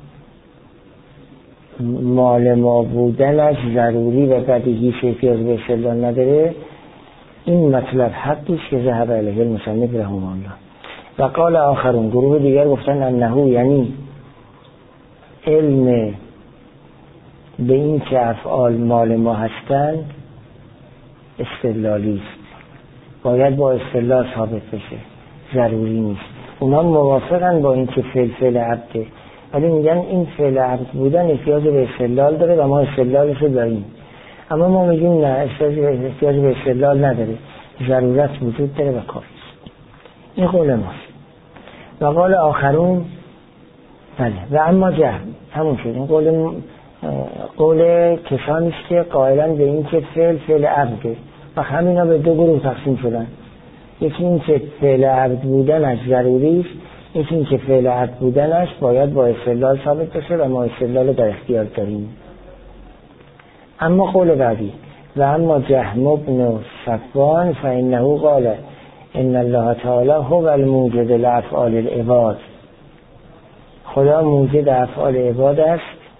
مال ما بودن از ضروری و بدیهی احتیاج به استدلال نداره، این مطلب حقی است که ذهب الیه المصنف رحمه الله. و قال آخرون، گروه دیگر گفتن انه یعنی علم به این که افعال مال ما هستند استدلالی است، باید با استدلال ثابت بشه، ضروری نیست. اونا موافقن با این که فعل فعل عبده، ولی میگن این فعل عبد بودن احتیاج به استدلال داره و ما استدلالش رو داریم. اما ما میگیم نه، احتیاج به استدلال نداره، ضرورت وجود داره و کافی. این قول ماست. و قول آخرون بله و اما جهل همون شد. این قول قول کسانی است که قائلن به این که فعل فعل عبده و همینا به دو گروه تقسیم شدن. یکی این که فعل عبد بودنش ضروری است، یکی این که فعل عبد بودنش باید با استدلال ثابت بشه و ما استدلال در اختیار داریم. اما قول بعدی و اما جهم ابن صفوان فانه قال ان الله تعالی هو الموجد لافعال العباد، خدا موجد افعال عباد است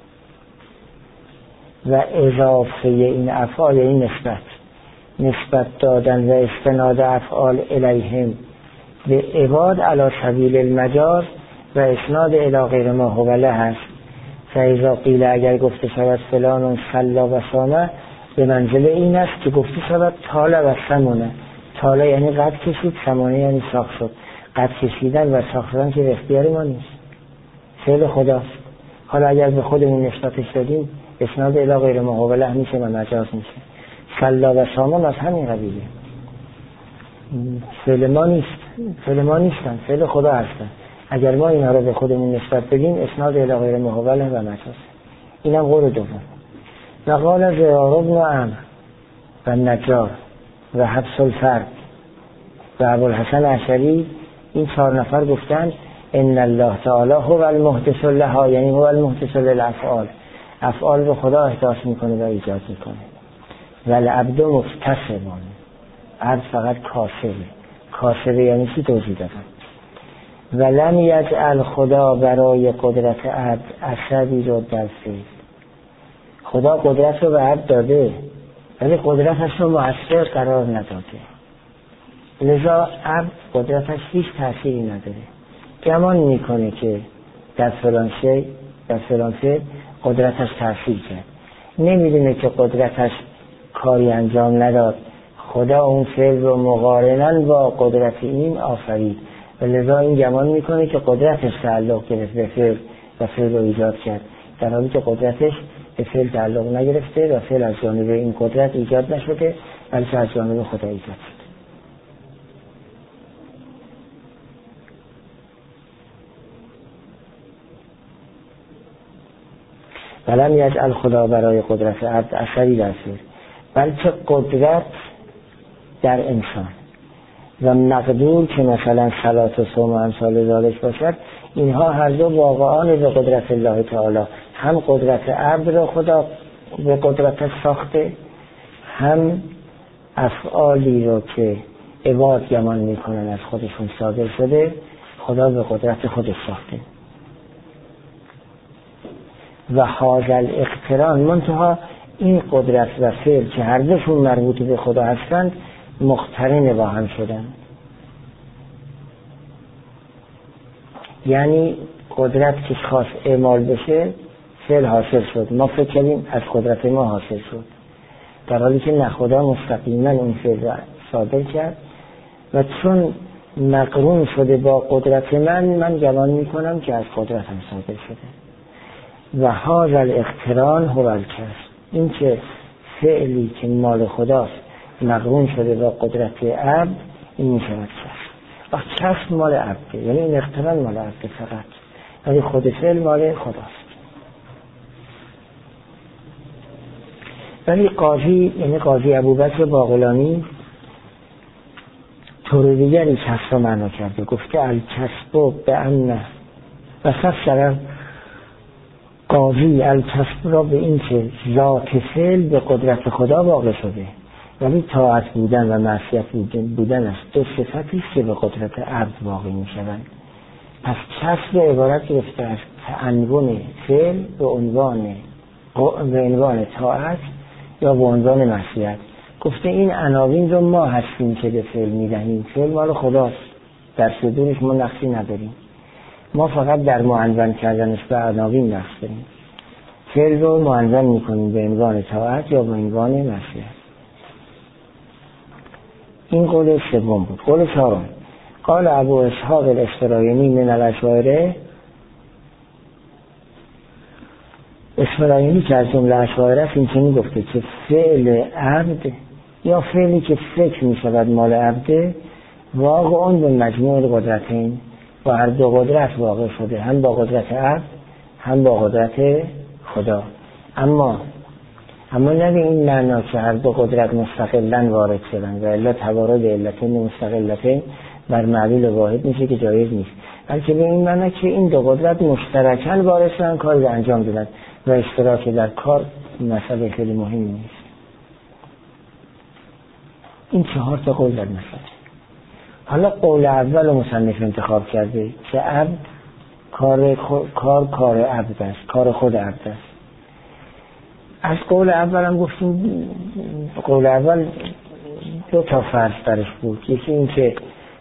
و اضافه این افعال این نسبت نسبت دادن و استناد افعال الیهم به عباد علی سبیل المجاز و اسناد الی غیر ما هو له است. فاذا قیل اگر گفته شود فلان صلی و صام به منزله این است که گفته شود طال و سمونه. طال یعنی قد کشید، سمونه یعنی ساخت شد. قد کشیدن و ساخت شدن که اختیار ما نیست، فعل خداست. حالا اگر به خودمون نسبتش دادیم اسناد الی غیر ما هو له میشه و مجاز میشه. صلی و صام از همین قبیله، فعل ما نیست، فعل ما نیستن، فعل خدا هستن. اگر ما اینا رو به خودمون نسبت بدیم اسناد الی غیر ما هو له و مجاز. اینم قول دوم. و قال زرار بن عمرو و نجار و حبس الفرد و ابوالحسن اشعری، این چهار نفر گفتند ان الله تعالی هو المحدث لها، یعنی هو المحدث للافعال، افعال رو خدا احداث میکنه و ایجاد میکنه. و العبد مکتسبون، عبد فقط کاسبه. کاسبه یعنی چی توضیح دادن. و لم یجعل خدا برای قدرت عبد اثری رو در فعل، خدا قدرت رو به عبد داده ولی قدرتش رو مؤثر قرار نداده، لذا عبد قدرتش هیچ تأثیری نداره. گمان میکنه که در فلان شی در فلان فعل قدرتش تأثیر کرد، نمیدونه که قدرتش کاری انجام نداد. خدا اون فعل رو مقارناً با قدرت این آفرید و لذا این گمان میکنه که قدرتش تعلق گرفت به فعل و فعل رو ایجاد کرد، در حالی که قدرتش به فعل تعلق نگرفته و فعل از جانب این قدرت ایجاد نشده بلکه از جانب خدا ایجاد شده. ولم یجعل خدا برای قدرت عبد اثری در فعل، بلکه قدرت در انسان و مقدور که مثلا صلات و صوم و امثال ذالک باشد، اینها هر دو واقعان به قدرت الله تعالی. هم قدرت عبد را خدا به قدرت ساخته، هم افعالی رو که عباد گمان میکنن از خودشون صادر شده خدا به قدرت خودش ساخته. و حاضر اقتران منتها این قدرت و فعل که هر دوشون مربوط به خدا هستند مقترن با هم شدن. یعنی قدرت که خاص اعمال بشه فعل حاصل شد، ما فکر کنیم از قدرت ما حاصل شد، در حالی که نه، خدا مستقیما اون فعل را صادر کرد و چون مقرون شده با قدرت من من گمان میکنم که از قدرتم صادر شده. و هذا الاقتران هو الکسب، این که فعلی که مال خداست مقرون شده با قدرت عبد این میشه کسب. و کسب مال عبده، یعنی این اقتران مال عبده فقط، ولی خود فعل مال خداست. ولی قاضی یعنی قاضی ابوبکر باقلانی طور دیگری کسب رو معنا کرده، گفته الکسب به امنه و فسر قاضی الکسب را به این که ذات فعل به قدرت خدا واقع شده ولی طاعت بودن و معصیت بودن است دو صفتی است که به قدرت عبد واقع می شوند. پس کسب عبارت گرفته از تعنون فعل به عنوان به عنوان طاعت یا به عنوان معصیت. گفته این عناوین رو ما هستیم که به فعل می دهیم، فعل مال خداست، در صدورش ما نقصی نداریم، ما فقط در معنون کردنش به عناوین نقص داریم. فعل رو معنون میکنیم به عنوان طاعت یا به عنوان معصیت. این قول سوم بود. قول چهارم، قال ابو اسحاق الاسفراینی من الاشاعره، اسفراینی که از جمله اشاعره است این چنین گفته که فعل عبد یا فعلی که فکر می شود مال عبده واقع اون به مجموع قدرتین و هر دو قدرت واقع شده، هم با قدرت عبد هم با قدرت خدا. اما اما نه به این معنا که هر دو قدرت مستقلاً وارد شدن و الا توارد علتین مستقلتین بر معلول واحد میشه که جایز نیست، بلکه به این معنا که این دو قدرت مشترکاً وارد شدن کاری رو انجام دادن و اشتراک در کار مسئله خیلی مهمی نیست. این چهار تا قول در مسئله. حالا قول اول مصنف انتخاب کرده که عبد کار کار کار عبد است، کار خود عبد است. از قول اول هم گفتیم قول اول دو تا فرض درش بود، یکی این که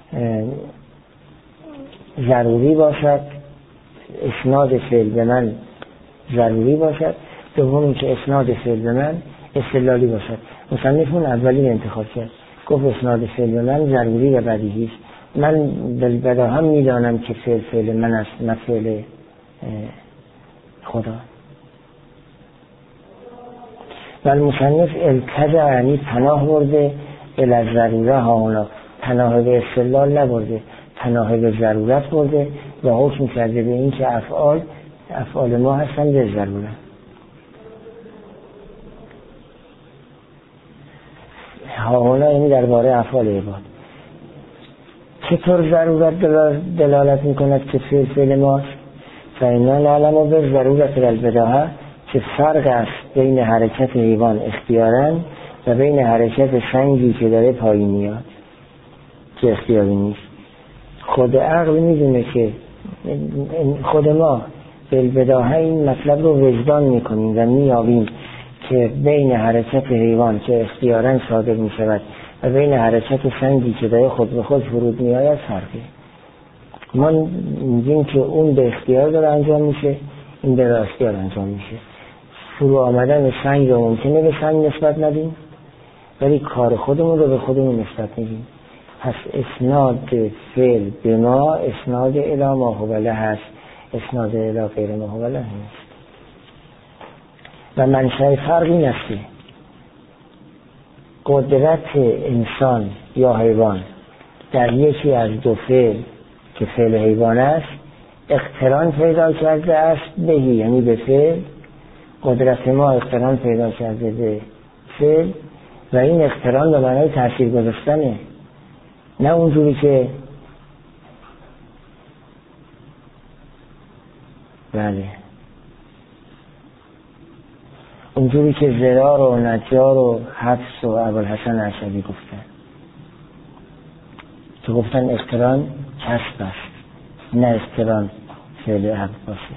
ضروری باشد، اسناد فعل به من ضروری باشد، دوم این که اسناد فعل به من استدلالی باشد. مصنف اون اولی انتخاب کرد، گفت اسناد فعل به من ضروری و بدیهی است. من بالبدا هم میدانم که فعل فعل من است نه فعل خدا. و المصنف التجا یعنی پناه برده الی ضروره ها اونا، پناه به استدلال نبرده، پناه به ضرورت برده و حکم کرده به این که افعال افعال ما هستن به ضروره. ها اونا یعنی درباره افعال عباد. چطور ضرورت دلالت میکند که فعل فعل ماست؟ فإنا نعلم به ضرورت البداهه که فرق است بین حرکت حیوان اختیاراً و بین حرکت سنگی که داره پایین میاد که اختیاری نیست. خود عقل میدونه که خود ما بالبداهه این مطلب رو وجدان میکنیم و میابیم که بین حرکت حیوان که اختیاراً صادر میشود و بین حرکت سنگی که داره خود به خود فرود میآید فرقه. ما میگیم که اون به اختیار داره انجام میشه، این به اختیار انجام میشه. فرو آمدن سنگ رو ممکنه به سنگ نسبت ندیم ولی کار خودمون رو به خودمون نسبت میدیم. پس اسناد فعل به ما اسناد الی ما هو له هست، اسناد الی غیر ما هو له نیست. و منشأ فرق این است که قدرت انسان یا حیوان در یکی از دو فعل که فعل حیوان است اقتران پیدا کرده است بهی، یعنی به فعل. قدرت ما اقتران پیدا کرده به فعل و این اقتران به معنای تأثیر گذاشتنه، نه اونجوری که بله اونجوری که زرار و نجار و حفص و ابوالحسن اشعری گفتن که گفتن اقتران کسب است نه اقتران فعل عبد باشه.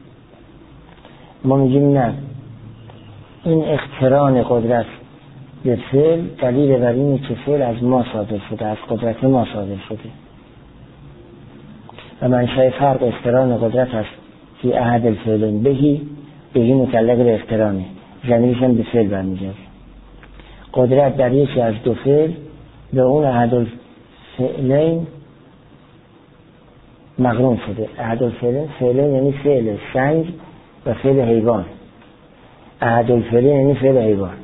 ما میگیم نه، این اقتران قدرت به فعل دلیل بر اینه که فعل از ما صادر شده، از قدرت ما صادر شده و منشأ فرق اقتران قدرت است که احد الفعلین بهی بهی متعلق به اقترانه، ضمیرش هم به فعل برمیگرده. قدرت در یکی از دو فعل به اون احد الفعلین مقرون شده. احد الفعلین فعلین یعنی فعل سنگ و فعل حیوان. احد الفعلین یعنی فعل حیوان.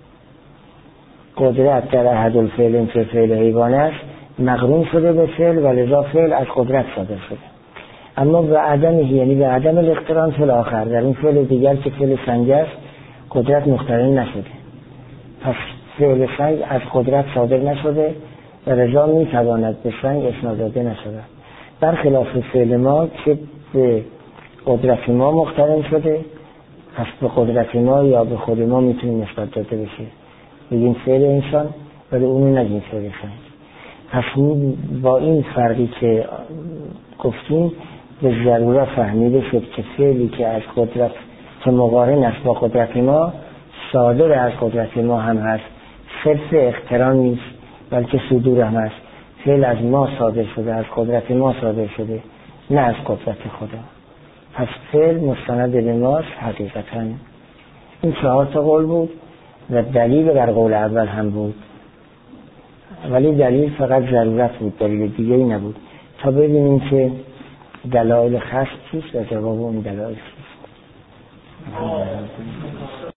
قدرت در احد الفعلین که فعل حیوان است مقرون شده به فعل و لذا فعل از قدرت صادر شده. اما به عدمه یعنی به عدم الاقتران فعل آخر در این فعل دیگر که فعل سنگ است قدرت مقترن نشده، پس فعل سنگ از قدرت صادر نشده و لذا میتواند به سنگ اسناد داده نشده، برخلاف فعل ما که به قدرت ما مقترن شده پس به قدرت ما یا به خود ما میتونیم نسبت داده بشه. بگیم فعل انسان ولی اونو نگیم فعل سنگ. پس با این فرقی که گفتیم به ضرورت فهمیده شد که فعلی که از قدرت که مقارن است با قدرت ما صادر از قدرت ما هم هست، صرف اقتران نیست بلکه صدور هم هست. فعل از ما صادر شده، از قدرت ما صادر شده، نه از قدرت خدا. پس فعل مستند به ماست حقیقتا. این چهار تا قول بود و دلیل بر قول اول هم بود، ولی دلیل فقط ضرورت بود، دلیل دیگه ای نبود، تا ببینیم که دلایل خاص چیست و جواب اون دلایل چیست.